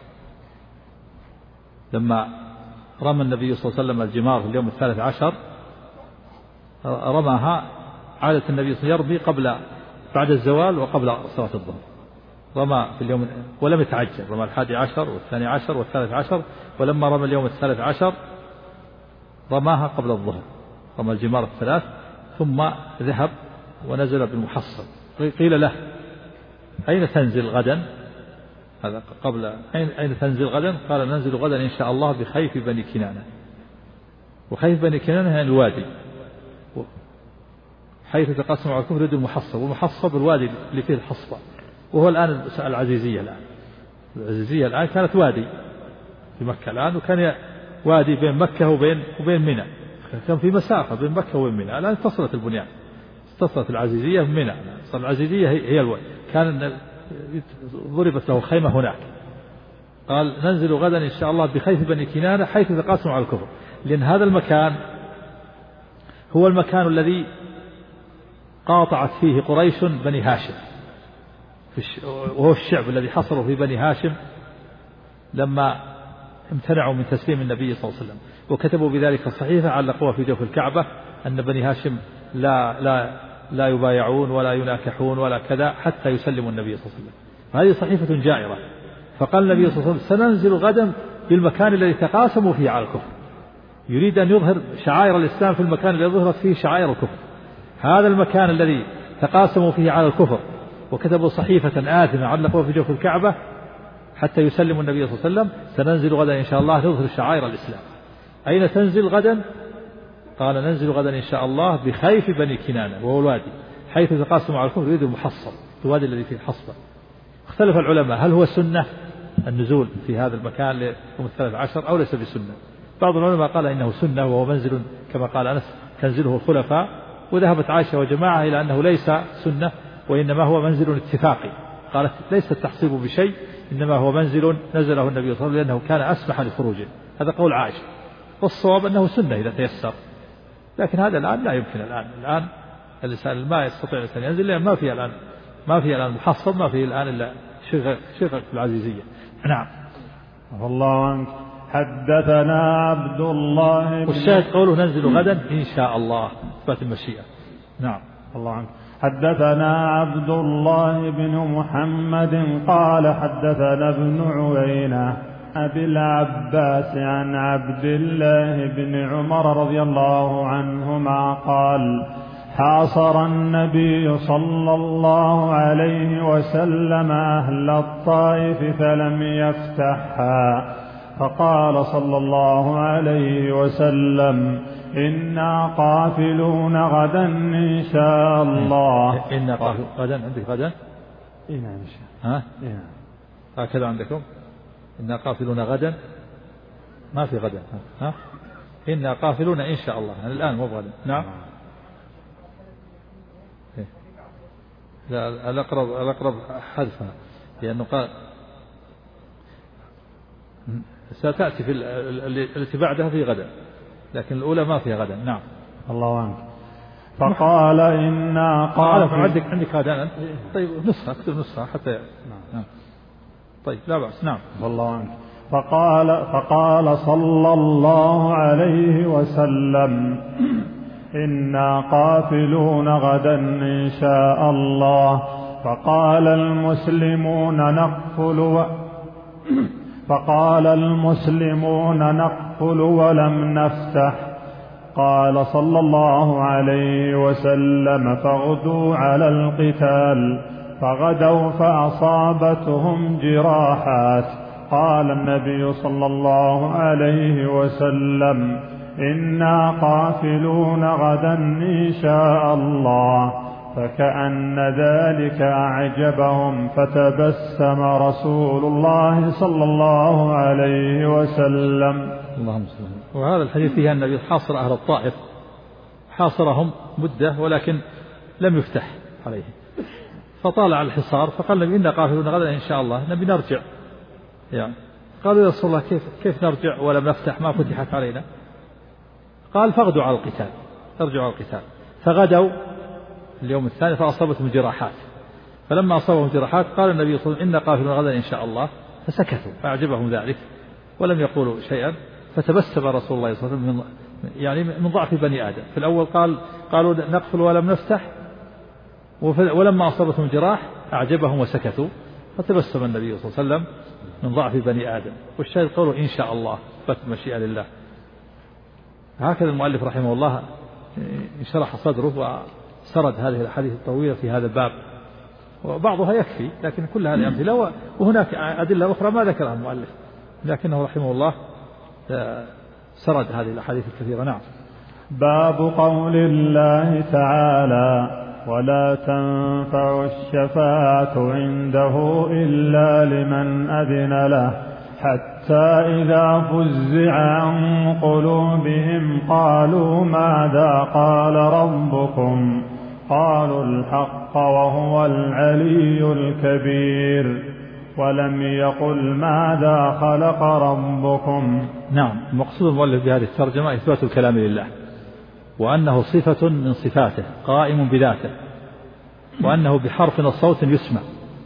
لما رمى النبي صلى الله عليه وسلم الجمار في اليوم 13 رماها. عادة النبي صلى الله عليه وسلم يرمي بعد الزوال وقبل صلاة الظهر. رمى في اليوم ولم يتعجل، رمى 11 و12 و13، ولما رمى اليوم 13 رماها قبل الظهر، رمى الجمار 3 ثم ذهب ونزل بالمحصب. قيل له أين تنزل غدا؟ هذا قبل أين تنزل غدا؟ قال ننزل غدا إن شاء الله بخيف بني كنانة. وخيف بني كنانة يعني الوادي حيث تقاسم على الكفر يريد المحصب. والمحصب الوادي اللي فيه الحصبة، وهو الآن العزيزية. العزيزية الآن كانت وادي في مكة الآن، وكان وادي بين مكة وبين منى، كان في مسافة بين مكة وبين منى. الآن اتصلت البنيان، اتصلت العزيزية بمنى. صار العزيزية هي الوادي، كان ضربت له خيمة هناك. قال ننزل غدا إن شاء الله بخيف بني كنانة حيث تقاسم على الكفر، لأن هذا المكان هو المكان الذي قاطعت فيه قريش بني هاشم، وهو الشعب الذي حصروا في بني هاشم لما امتنعوا من تسليم النبي صلى الله عليه وسلم، وكتبوا بذلك الصحيفة علقوها في جوف الكعبة أن بني هاشم لا يبايعون ولا يناكحون ولا كذا حتى يسلموا النبي صلى الله عليه وسلم. هذه صحيفة جائرة. فقال النبي صلى الله عليه وسلم سننزل غدا بالمكان الذي تقاسموا فيه على الكفر. يريد أن يظهر شعائر الإسلام في المكان الذي ظهرت فيه شعائر الكفر. هذا المكان الذي تقاسموا فيه على الكفر وكتبوا صحيفة آثمة علقوها في جوف الكعبة حتى يسلموا النبي صلى الله عليه وسلم. سننزل غدا إن شاء الله نظهر شعائر الإسلام. أين تنزل غدا؟ قال ننزل غدا إن شاء الله بخيف بني كنانة، وهو الوادي حيث تقاسموا على الكفر يريد المحصب، الوادي الذي فيه الحصبة. اختلف العلماء هل هو سنة النزول في هذا المكان ليوم 13 أو ليس بسنة. بعض العلماء قال إنه سنة وهو منزل كما قال أنس تنزله الخلفاء، وذهبت عائشة وجماعة إلى أنه ليس سنة وإنما هو منزل اتفاقي. قالت ليس التحصيب بشيء، إنما هو منزل نزله النبي صلى الله عليه وسلم لأنه كان أسمح لخروجه. هذا قول عائشة، والصواب أنه سنة إذا تيسر، لكن هذا الآن لا يمكن. الآن الإنسان ما يستطيع الإنسان ينزل لأن ما في الآن محصب، ما في الآن إلا شغل العزيزية. نعم. الله عنك. حدثنا عبد الله بن والشاهد قوله ننزل غدا إن شاء الله، إثبات المشيئة. نعم. الله عنك. حدثنا عبد الله بن محمد قال حدثنا ابن عيينة أبي العباس عن عبد الله بن عمر رضي الله عنهما قال حاصر النبي صلى الله عليه وسلم أهل الطائف فلم يفتحها، فقال صلى الله عليه وسلم إنا قافلون غدا إن شاء الله. إنا قافلون غدا، عندك غدا؟ إيه نعم. ها؟ هكذا عندكم؟ إنا قافلون غدا، ما في غدا. ها؟ إنا قافلون إن شاء الله، يعني الآن مو غدا. نعم. لا، الأقرب حذفها، لأنه قال ستأتي في التي بعدها في غدا، لكن الأولى ما فيها غدا. نعم. الله عنك. فقال إنا قافلون. عندك غدا؟ طيب نسخة، اكتب نسخة حتى. نعم. طيب لا بأس. نعم. الله عنك. فقال صلى الله عليه وسلم إنا قافلون غدا إن شاء الله. فقال المسلمون نقفل ولم نفتح. قال صلى الله عليه وسلم فاغدوا على القتال، فغدوا فأصابتهم جراحات. قال النبي صلى الله عليه وسلم إنا قافلون غدا إن شاء الله. فكأن ذلك أعجبهم، فتبسم رسول الله صلى الله عليه وسلم. اللهم صل وسلم. وهذا الحديث فيه أن النبي حاصر أهل الطائف، حاصرهم مدة ولكن لم يفتح عليه، فطالع الحصار، فقال النبي إنا قافلون غدا إن شاء الله، نبي نرجع. يعني قالوا يا رسول الله كيف نرجع ولم نفتح، ما فتحت علينا؟ قال فاغدوا على القتال، ارجعوا على القتال. فغدوا اليوم الثاني فأصابتهم جراحات، فلما أصابهم جراحات قال النبي صلى الله عليه وسلم إنا قافلون غدا إن شاء الله، فسكتوا، فأعجبهم ذلك ولم يقولوا شيئا. فتبسم رسول الله صلى الله عليه وسلم يعني من ضعف بني آدم. في الأول قالوا نقفل ولم نفتح، ولما أصابتهم جراح أعجبهم وسكتوا، فتبسم النبي صلى الله عليه وسلم من ضعف بني آدم. والشاهد قوله إن شاء الله، بث مشيئة لله. هكذا المؤلف رحمه الله شرح صدره وسرد هذه الأحاديث الطويلة في هذا الباب، وبعضها يكفي، لكن كل هذه أمثلة، وهناك أدلة أخرى ما ذكرها المؤلف، لكنه رحمه الله سرد هذه الأحاديث الكثيرة. نعم. باب قول الله تعالى ولا تنفع الشفاعة عنده إلا لمن أذن له، حتى إذا فزع عن قلوبهم قالوا ماذا قال ربكم؟ قالوا الحق وهو العلي الكبير، ولم يقل ماذا خلق ربكم. نعم. المقصود المؤلف بهذه الترجمة إثبات الكلام لله، وأنه صفة من صفاته قائم بذاته، وأنه بحرف الصوت يسمع.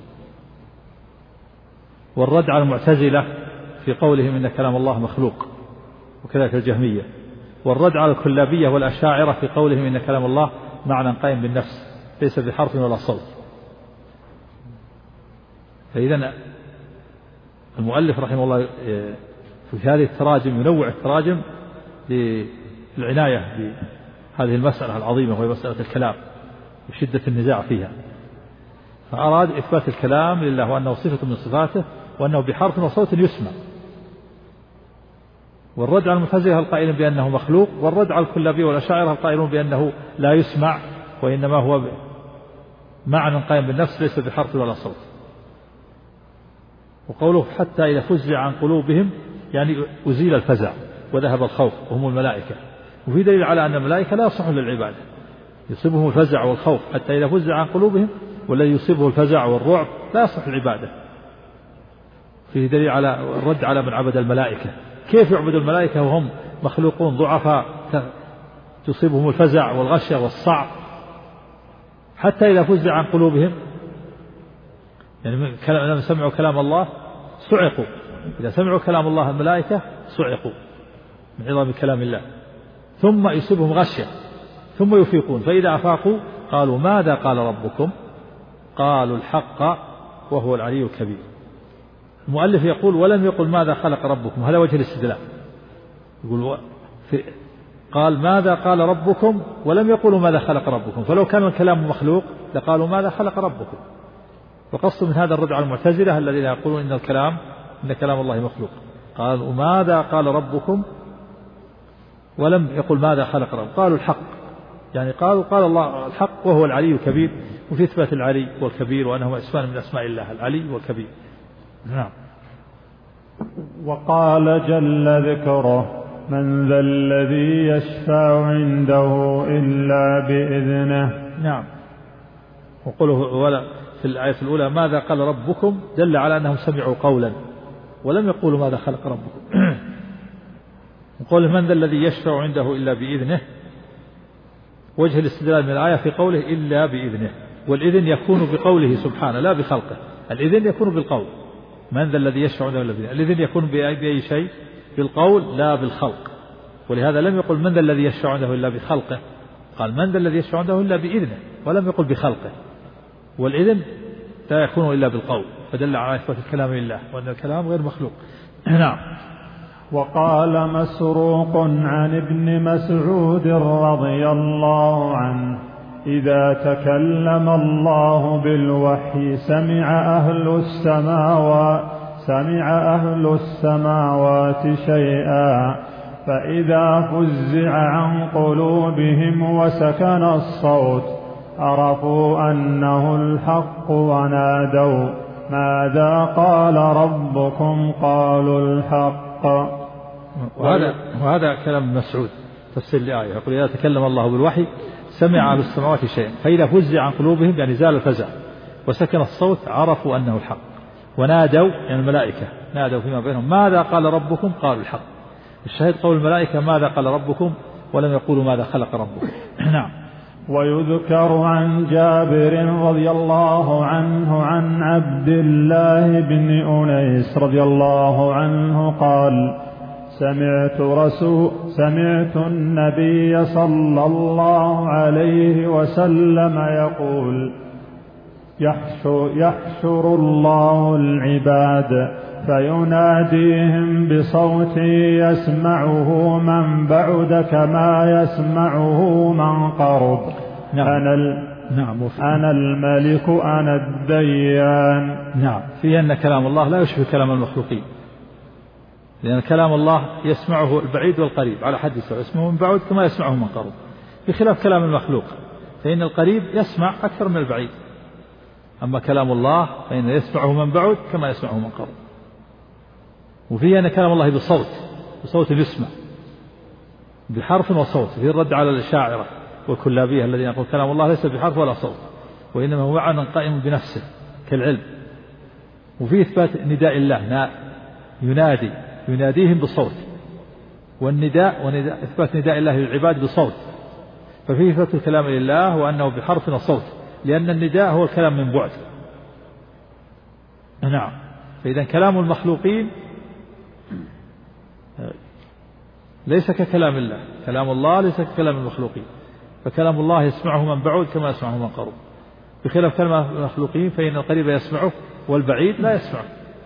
والرد على المعتزلة في قولهم إن كلام الله مخلوق، وكذلك الجهمية. والرد على الكلابية والأشاعرة في قولهم إن كلام الله معنى قائم بالنفس ليس بحرف ولا صوت. فإذا المؤلف رحمه الله في هذه التراجم ينوع التراجم للعناية بهذه المسألة العظيمة، وهي مسألة الكلام وشدة النزاع فيها. فأراد إثبات الكلام لله، وأنه صفة من صفاته، وأنه بحرف وصوت يسمع. والرد على المعتزلة القائلين بأنه مخلوق، والرد على الكلابية والأشاعرة القائلون بأنه لا يسمع، وإنما هو معنى قائم بالنفس ليس بحرف ولا صوت. وقوله حتى إذا فزع عن قلوبهم يعني أزيل الفزع وذهب الخوف، وهم الملائكة. وفي دليل على أن الملائكة لا يصح للعبادة، يصيبهم الفزع والخوف حتى إذا فزع عن قلوبهم، والذي يصيبه الفزع والرعب لا يصح العبادة. فيه دليل على الرد على من عبد الملائكة. كيف يعبد الملائكة وهم مخلوقون ضعفاء تصيبهم الفزع والغشية والصعب؟ حتى إذا فزع عن قلوبهم، يعني لما سمعوا كلام الله صعقوا، إذا سمعوا كلام الله الملائكة صعقوا من عظم كلام الله، ثم يصيبهم غشية ثم يفيقون، فإذا أفاقوا قالوا ماذا قال ربكم؟ قالوا الحق وهو العلي الكبير. المؤلف يقول ولم يقل ماذا خلق ربكم، هذا وجه الاستدلال. يقول قال ماذا قال ربكم ولم يقولوا ماذا خلق ربكم، فلو كان الكلام مخلوق لقالوا ماذا خلق ربكم. وقصد من هذا الرد على المعتزلة الذين يقولون إن كلام الله مخلوق. قالوا ماذا قال ربكم ولم يقل ماذا خلق ربكم، قالوا الحق، يعني قال الله الحق وهو العلي الكبير، وفي إثبات العلي والكبير وأنهما اسمان من أسماء الله العلي والكبير. نعم. وقال جل ذكره من ذا الذي يشفع عنده إلا بإذنه. نعم. وقوله ولا في الآية الأولى ماذا قال ربكم دل على أنهم سمعوا قولا ولم يقولوا ماذا خلق ربكم. وقوله من ذا الذي يشفع عنده إلا بإذنه، وجه الاستدلال من الآية في قوله إلا بإذنه، والإذن يكون بقوله سبحانه لا بخلقه. الإذن يكون بالقول، من ذا الذي يشفع عنده إلا بإذنه. الإذن يكون بأي شيء؟ بالقول لا بالخلق، ولهذا لم يقل من ذا الذي يشفع عنده إلا بخلقه، قال من ذا الذي يشفع عنده إلا بإذنه، ولم يقل بخلقه. والإذن لا يكون إلا بالقول، فدل على إثبات الكلام لله وأن الكلام غير مخلوق. نعم. وقال مسروق عن ابن مسعود رضي الله عنه إذا تكلم الله بالوحي سمع أهل السماوات شيئا، فإذا فزع عن قلوبهم وسكن الصوت عرفوا أنه الحق ونادوا ماذا قال ربكم؟ قالوا الحق. وهذا كلام مسعود تفسير الآية، يقول إذا تكلم الله بالوحي سمع أهل السماوات شيئا، فإذا فزع عن قلوبهم يعني زال الفزع وسكن الصوت عرفوا أنه الحق، ونادوا يعني الملائكة نادوا فيما بينهم ماذا قال ربكم؟ قالوا الحق. الشاهد قول الملائكة ماذا قال ربكم ولم يقولوا ماذا خلق ربكم. نعم. ويذكر عن جابر رضي الله عنه عن عبد الله بن أنيس رضي الله عنه قال سمعت النبي صلى الله عليه وسلم يقول يحشر الله العباد فيناديهم بصوت يسمعه من بعد كما يسمعه من قرب. نعم. أنا الملك أنا الديان. نعم. في أن كلام الله لا يشبه كلام المخلوقين، لأن كلام الله يسمعه البعيد والقريب على حد سواء، يسمعه من بعد كما يسمعه من قرب، بخلاف كلام المخلوق فإن القريب يسمع أكثر من البعيد، أما كلام الله فإن يسمعه من بعد كما يسمعه من قرب. وفيه أن كلام الله بصوت يسمع بحرف وصوت، فيه الرد على الأشاعرة والكلابية الذين يقول كلام الله ليس بحرف ولا صوت، وإنما هو معنى قائم بنفسه كالعلم. وفيه إثبات نداء الله يناديهم بصوت، والنداء إثبات نداء الله للعباد بصوت، ففيه إثبات الكلام لله وأنه بحرف وصوت، لأن النداء هو الكلام من بعد. نعم. فإذا كلام المخلوقين ليس ككلام الله، كلام الله ليس ككلام المخلوقين، فكلام الله يسمعه من بعد كما يسمعه من قرب، بخلاف كلام المخلوقين فإن القريب يسمعه والبعيد لا يسمعه.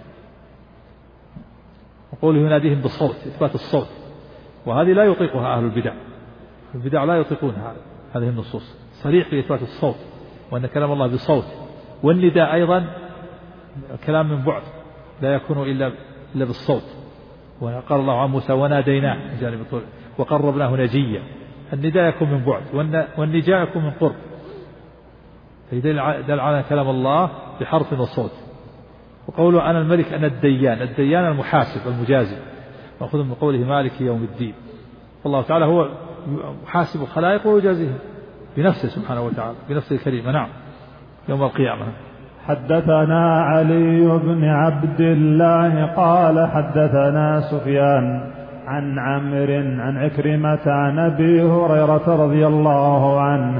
وقوله يناديهم بالصوت إثبات الصوت، وهذه لا يطيقها أهل البدع لا يطيقون هذه النصوص، صريح في إثبات الصوت وأن كلام الله بصوت. والنداء أيضا كلام من بعد لا يكون إلا بالصوت، وقال الله عن موسى وناديناه من جانب الطور وقربناه نجيا. النداء يكون من بعد والنجاء يكون من قرب، فدل على كلام الله بحرف وصوت. وقوله أنا الملك أنا الديان المحاسب المجازي، مأخوذ من قوله مالك يوم الدين، فالله تعالى هو محاسب الخلائق ويجازيهم بنفسه سبحانه وتعالى بنفسه الكريمة. نعم. يوم القيامة. حدثنا علي بن عبد الله قال حدثنا سفيان عن عمرو عن عكرمة عن أبي هريرة رضي الله عنه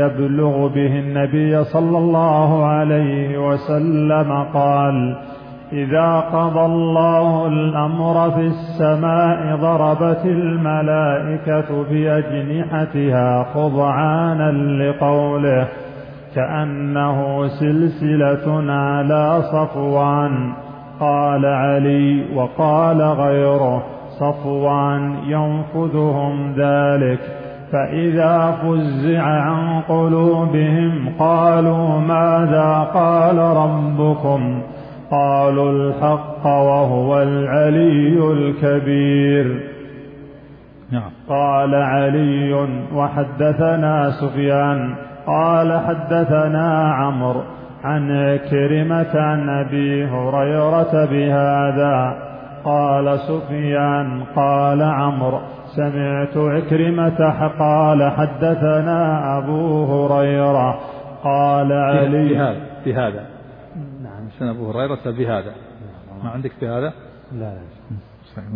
يبلغ به النبي صلى الله عليه وسلم قال إذا قضى الله الأمر في السماء ضربت الملائكة بأجنحتها خضعانا لقوله كأنه سلسلة على صفوان. قال علي وقال غيره صفوان ينفذهم ذلك، فإذا فزع عن قلوبهم قالوا ماذا قال ربكم؟ قالوا الحق وهو العلي الكبير. نعم. قال علي وحدثنا سفيان قال حدثنا عمرو عن عكرمة عن أبي هريرة بهذا. قال سفيان قال عمرو سمعت عكرمة قال حدثنا أبو هريرة قال علي بهذا. نعم. سنة أبو هريرة بهذا. ما عندك بهذا؟ لا صحيح.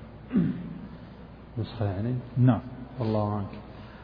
نسخة يعني. نعم. والله عنك.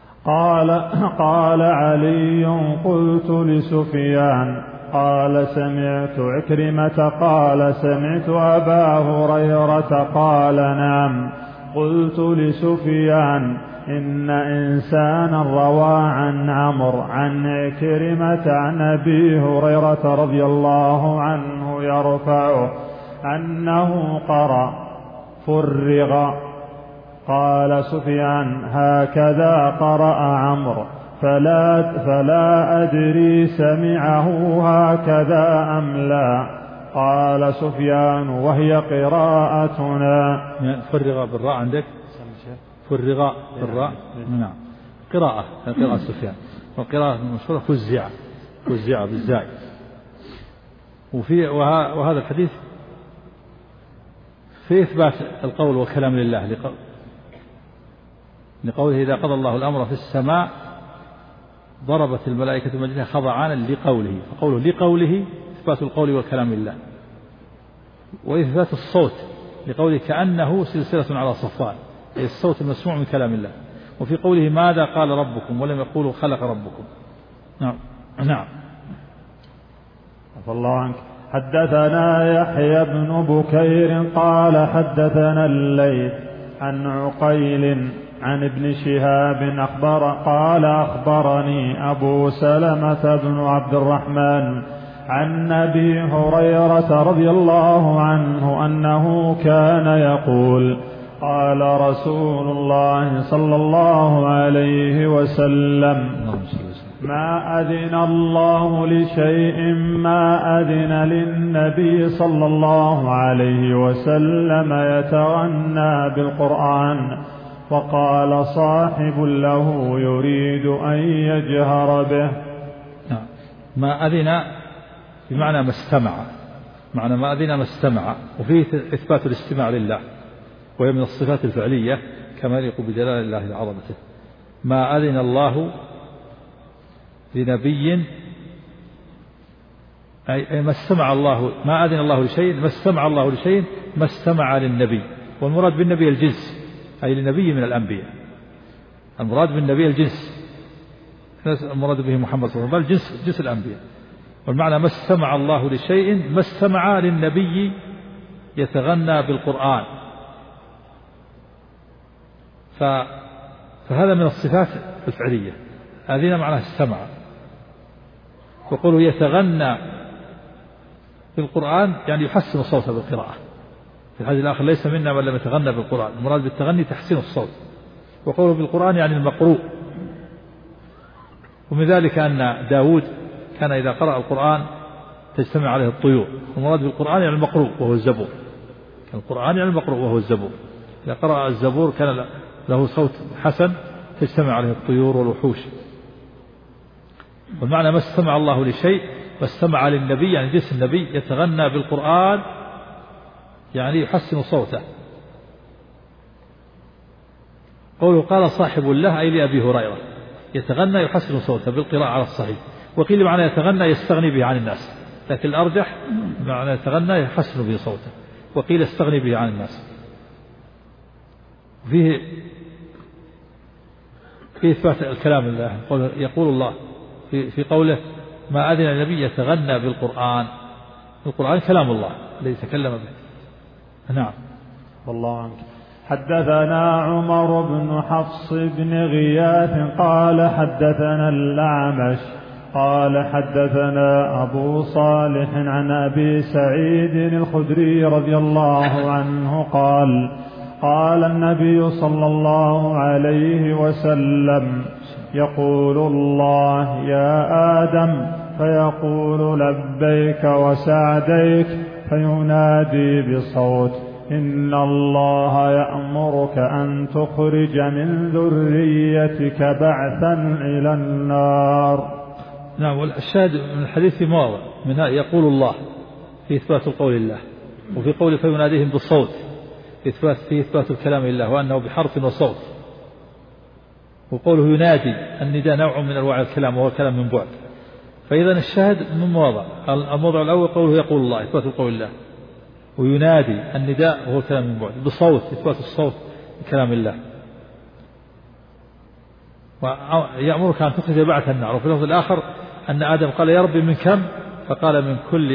قال علي قلت لسفيان قال سمعت عكرمة قال سمعت أبا هريرة قال نعم. قلت لسفيان إن إنسانا روى عن عمرو عن عكرمة عن أبي هريرة رضي الله عنه يرفعه أنه قرأ فرغ. قال سفيان هكذا قرأ عمرو فلا أدري سمعه هكذا أم لا. قال سفيان وهي قراءتنا. فرغ بالراء عندك؟ فرغ بالراء. نعم. قراءة سفيان. والقراءة المشهورة فزع بالزاي. وهذا الحديث في إثبات القول والكلام لله لقوله إذا قضى الله الأمر في السماء ضربت الملائكة بأجنحتها خضعانا لقوله. فقوله لقوله إثبات القول والكلام لله، وإثبات الصوت لقوله كأنه سلسلة على صفوان، أي الصوت المسموع من كلام الله. وفي قوله ماذا قال ربكم ولم يقولوا خلق ربكم. نعم. عفى الله عنك. حدثنا يحيى بن بكير قال حدثنا الليث عن عقيل عن ابن شهاب قال أخبرني أبو سلمة بن عبد الرحمن عن أبي هريرة رضي الله عنه أنه كان يقول قال رسول الله صلى الله عليه وسلم ما أذن الله لشيء ما أذن للنبي صلى الله عليه وسلم يتغنى بالقرآن. وقال صاحب له يريد أن يجهر به. ما أذن بمعنى ما استمع، معنى ما أذن ما استمع، وفيه إثبات الاستماع لله، وهي من الصفات الفعلية كما يليق بجلال الله وعظمته. ما أذن الله لنبي أي ما استمع الله، ما أذن الله لشيء ما استمع الله لشيء ما استمع للنبي. والمراد بالنبي الجنس، أي لنبي من الأنبياء. المراد بالنبي الجنس، المراد به محمد صلى الله عليه وسلم جنس الأنبياء. والمعنى ما استمع الله لشيء ما استمع للنبي يتغنى بالقرآن. فهذا من الصفات الفعلية. هذه معناها استمع. وقوله يتغنى بالقرآن يعني يحسن صوته بالقراءة. في الحديث الآخر ليس منا من لم يتغنى بالقرآن. المراد بالتغني تحسين الصوت. وقوله بالقرآن يعني المقروء. ومن ذلك أن داود كان إذا قرأ القرآن تجتمع عليه الطيور. المراد بالقرآن يعني المقروء وهو الزبور. القرآن يعني المقروء وهو الزبور. إذا قرأ الزبور كان له صوت حسن تجتمع عليه الطيور والوحوش. والمعنى ما استمع الله لشيء ما استمع للنبي يعني جنس النبي يتغنى بالقرآن يعني يحسن صوته. قوله قال صاحب له أي لأبي هريرة يتغنى يحسن صوته بالقراءة على الصحيح. وقيل معنى يتغنى يستغني به عن الناس، لكن الأرجح معنى يتغنى يحسن به صوته. وقيل يستغني به عن الناس. فيه إثبات الكلام لله. يقول الله في قوله ما أذن النبي يتغنى بالقرآن. القرآن كلام الله الذي تكلم به. نعم. والله عنك. حدثنا عمر بن حفص بن غياث قال حدثنا الأعمش قال حدثنا أبو صالح عن أبي سعيد الخدري رضي الله عنه قال قال النبي صلى الله عليه وسلم يقول الله يا آدم فيقول لبيك وسعديك فينادي بصوت إن الله يأمرك أن تخرج من ذريتك بعثا إلى النار. نعم. والشاهد من الحديث في مواضع منها يقول الله في إثبات القول لله، وفي قوله فيناديهم بالصوت في إثبات الكلام لله وأنه بحرف وصوت، وقوله ينادي النداء نوع من أنواع الكلام وهو كلام من بعد. فإذا الشاهد من مواضع، الموضع الأول قوله يقول الله إثبات القول لله، وينادي النداء وهو كلام من بعد بصوت إثبات الصوت بكلام الله، ويأمرك أن تخرج بعث النار. وفي اللفظ الآخر أن آدم قال يا ربي من كم؟ فقال من كل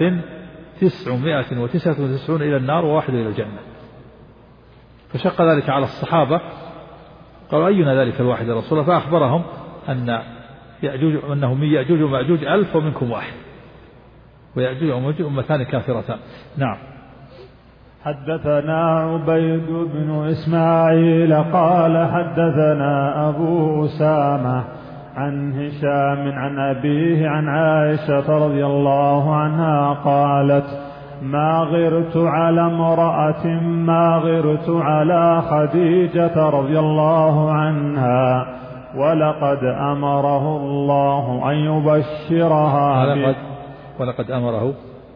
1999 إلى النار وواحد إلى الجنة. فشق ذلك على الصحابة، قالوا أينا ذلك الواحد يا رسول الله؟ فأخبرهم أنهم من يأجوج ومأجوج 1000 ومنكم واحد، ويأجوج ومأجوج أمتان كافرتان. نعم. حدثنا عبيد بن إسماعيل قال حدثنا أبو أسامة عن هشام عن أبيه عن عائشة رضي الله عنها قالت ما غرت على امرأة ما غرت على خديجة رضي الله عنها ولقد أمره الله أن يبشرها ولقد أمره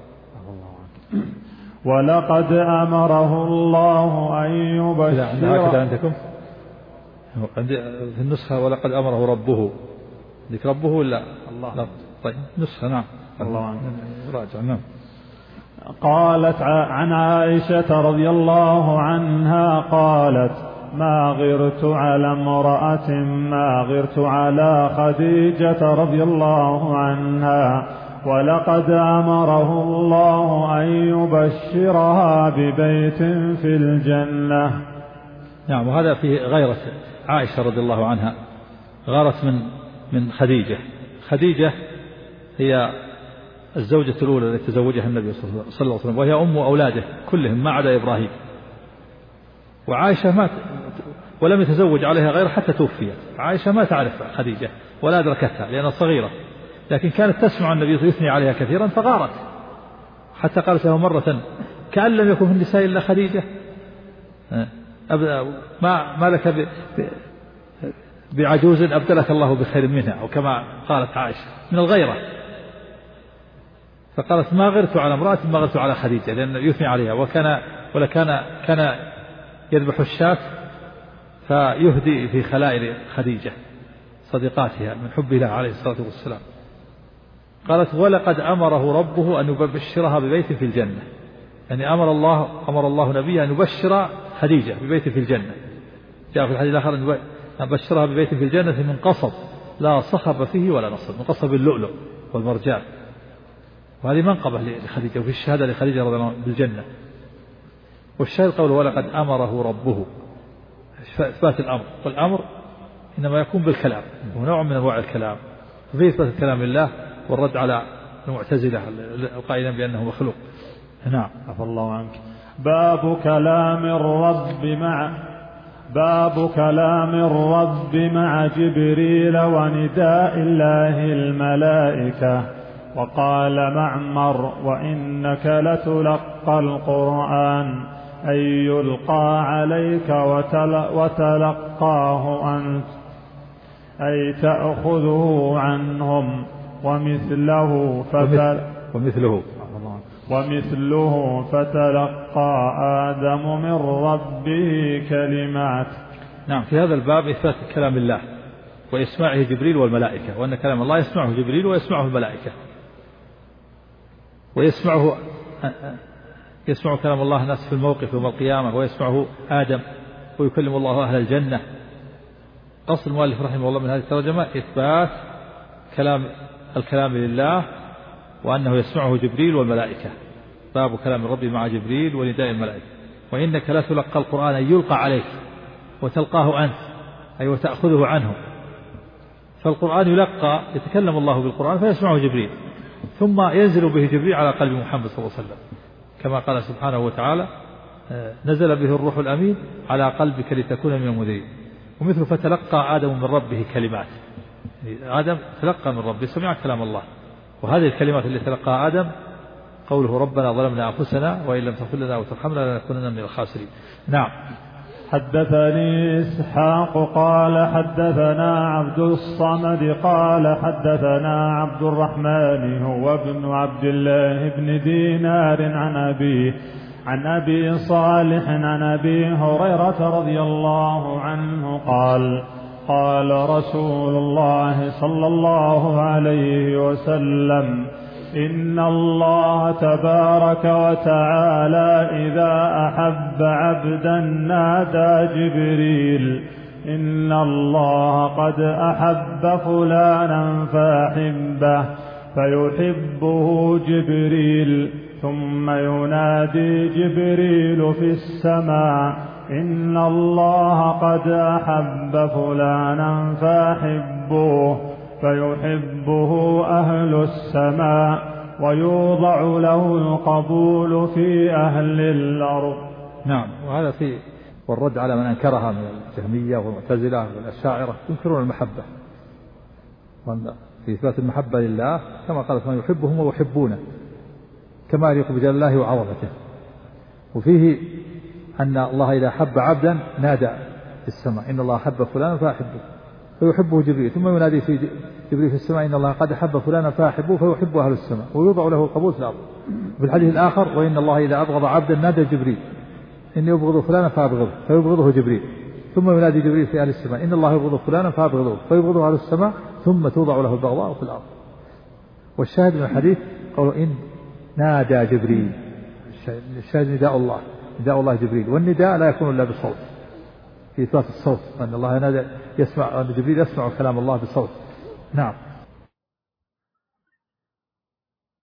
الله أن يبشرها. عندكم في النسخة ولقد أمره ربه، ذيك ربه ولا الله؟ لا. طيب نسخة. نعم. الله راجع. نعم. قالت عن عائشة رضي الله عنها قالت ما غرت على امرأة ما غرت على خديجة رضي الله عنها ولقد أمره الله أن يبشرها ببيت في الجنة. نعم. وهذا فيه غيرة عائشة رضي الله عنها، غارت من خديجة. خديجة هي الزوجة الأولى التي تزوجها النبي صلى الله عليه وسلم، وهي أم أولاده كلهم ما عدا إبراهيم. وعائشة مات ولم يتزوج عليها غير حتى توفيت. عائشة ما تعرف خديجة ولا أدركتها لأنها صغيرة، لكن كانت تسمع النبي يثني عليها كثيرا فغارت، حتى قالت له مرة كأن لم يكن في النساء إلا خديجة، ما لك بعجوز أبدلك الله بخير منها، أو كما قالت عائشة من الغيرة. فقالت ما غرت على امرأة ما غرت على خديجة، لأن يثني عليها. كان يذبح الشاة فيهدي في خلائل خديجة صديقاتها من حب الله عليه الصلاة والسلام. قالت ولقد أمره ربه أن يبشرها ببيت في الجنة، يعني أمر الله نبيه أن يبشر خديجة ببيت في الجنة. جاء في الحديث الآخر أن يبشرها ببيت في الجنة من قصب لا صخب فيه ولا نصب، من قصب اللؤلؤ والمرجان. وهذه منقبة لخديجة، وفي الشهادة لخديجة رضي الله عنها بالجنة. والشاهد قوله ولقد أمره ربه، إثبات الأمر، والأمر إنما يكون بالكلام، ونوع من أنواع الكلام. ففي إثبات الكلام لله والرد على المعتزلة القائلين بأنه مخلوق. نعم. عفى الله عنك. باب كلام الرب مع جبريل ونداء الله الملائكة. وقال معمر وإنك لتلقى القرآن أن يلقى عليك وتلقاه أنت أي تأخذه عنهم ومثله فتلقى آدم من ربه كلمات. نعم. في هذا الباب إثبات كلام الله ويسمعه جبريل والملائكة، وأن كلام الله يسمعه جبريل ويسمعه الملائكة، يسمع كلام الله الناس في الموقف يوم القيامة، ويسمعه آدم، ويكلم الله أهل الجنة. قصد المؤلف رحمه الله من هذه الترجمة إثبات الكلام لله، وأنه يسمعه جبريل والملائكة، باب كلام الرب مع جبريل ونداء الملائكة. وإنك لا تلقى القرآن يلقى عليك وتلقاه أنت، أي وتأخذه عنه. فالقرآن يلقى، يتكلم الله بالقرآن فيسمعه جبريل، ثم ينزل به جبريل على قلب محمد صلى الله عليه وسلم، كما قال سبحانه وتعالى: نزل به الروح الأمين على قلبك لتكون من المنذرين. ومثل فتلقى آدم من ربه كلمات، آدم تلقى من ربه، سمع كلام الله، وهذه الكلمات اللي تلقاها آدم قوله: ربنا ظلمنا أنفسنا وإن لم تغفر لنا وترحمنا لنكونن من الخاسرين. نعم. حدثني إسحاق قال حدثنا عبد الصمد قال حدثنا عبد الرحمن هو ابن عبد الله بن دينار عن أبي صالح عن أبي هريرة رضي الله عنه قال: قال رسول الله صلى الله عليه وسلم: إن الله تبارك وتعالى إذا أحب عبدا نادى جبريل: إن الله قد أحب فلانا فأحبه، فيحبه جبريل، ثم ينادي جبريل في السماء: إن الله قد أحب فلانا فأحبوه، فيحبه أهل السماء، ويوضع له القبول في أهل الأرض. نعم. وهذا في والرد على من أنكرها من الجهمية والمعتزلة والأشاعرة، ينكرون المحبة، في إثبات المحبة لله كما قال: من يحبهم ويحبونه، كما يليق بجلال الله وعظمته. وفيه أن الله إذا أحب عبدا نادى في السماء: إن الله أحب فلانا فأحبه، فيحبه جبريل، ثم ينادي في جبريل في السماء: إن الله قد أحب فلانا فأحبه، فيحبه أهل السماء، ويوضع له القبول في الأرض. في الحديث الآخر: وإن الله إذا أبغض عبدا نادى جبريل: إني أبغض فلانا فأبغضه، فيبغضه جبريل، ثم ينادي جبريل في أهل السماء: إن الله يبغض فلانا فأبغضه، فيبغضه أهل السماء، ثم توضع له البغضاء في الأرض. والشاهد من الحديث قالوا: إن نادى جبريل، الشاهد نداء الله جبريل، والنداء لا يكون إلا بصوت، في إثبات الصوت، أن الله نادى يسمع، أن جبريل يسمع كلام الله بصوت. نعم.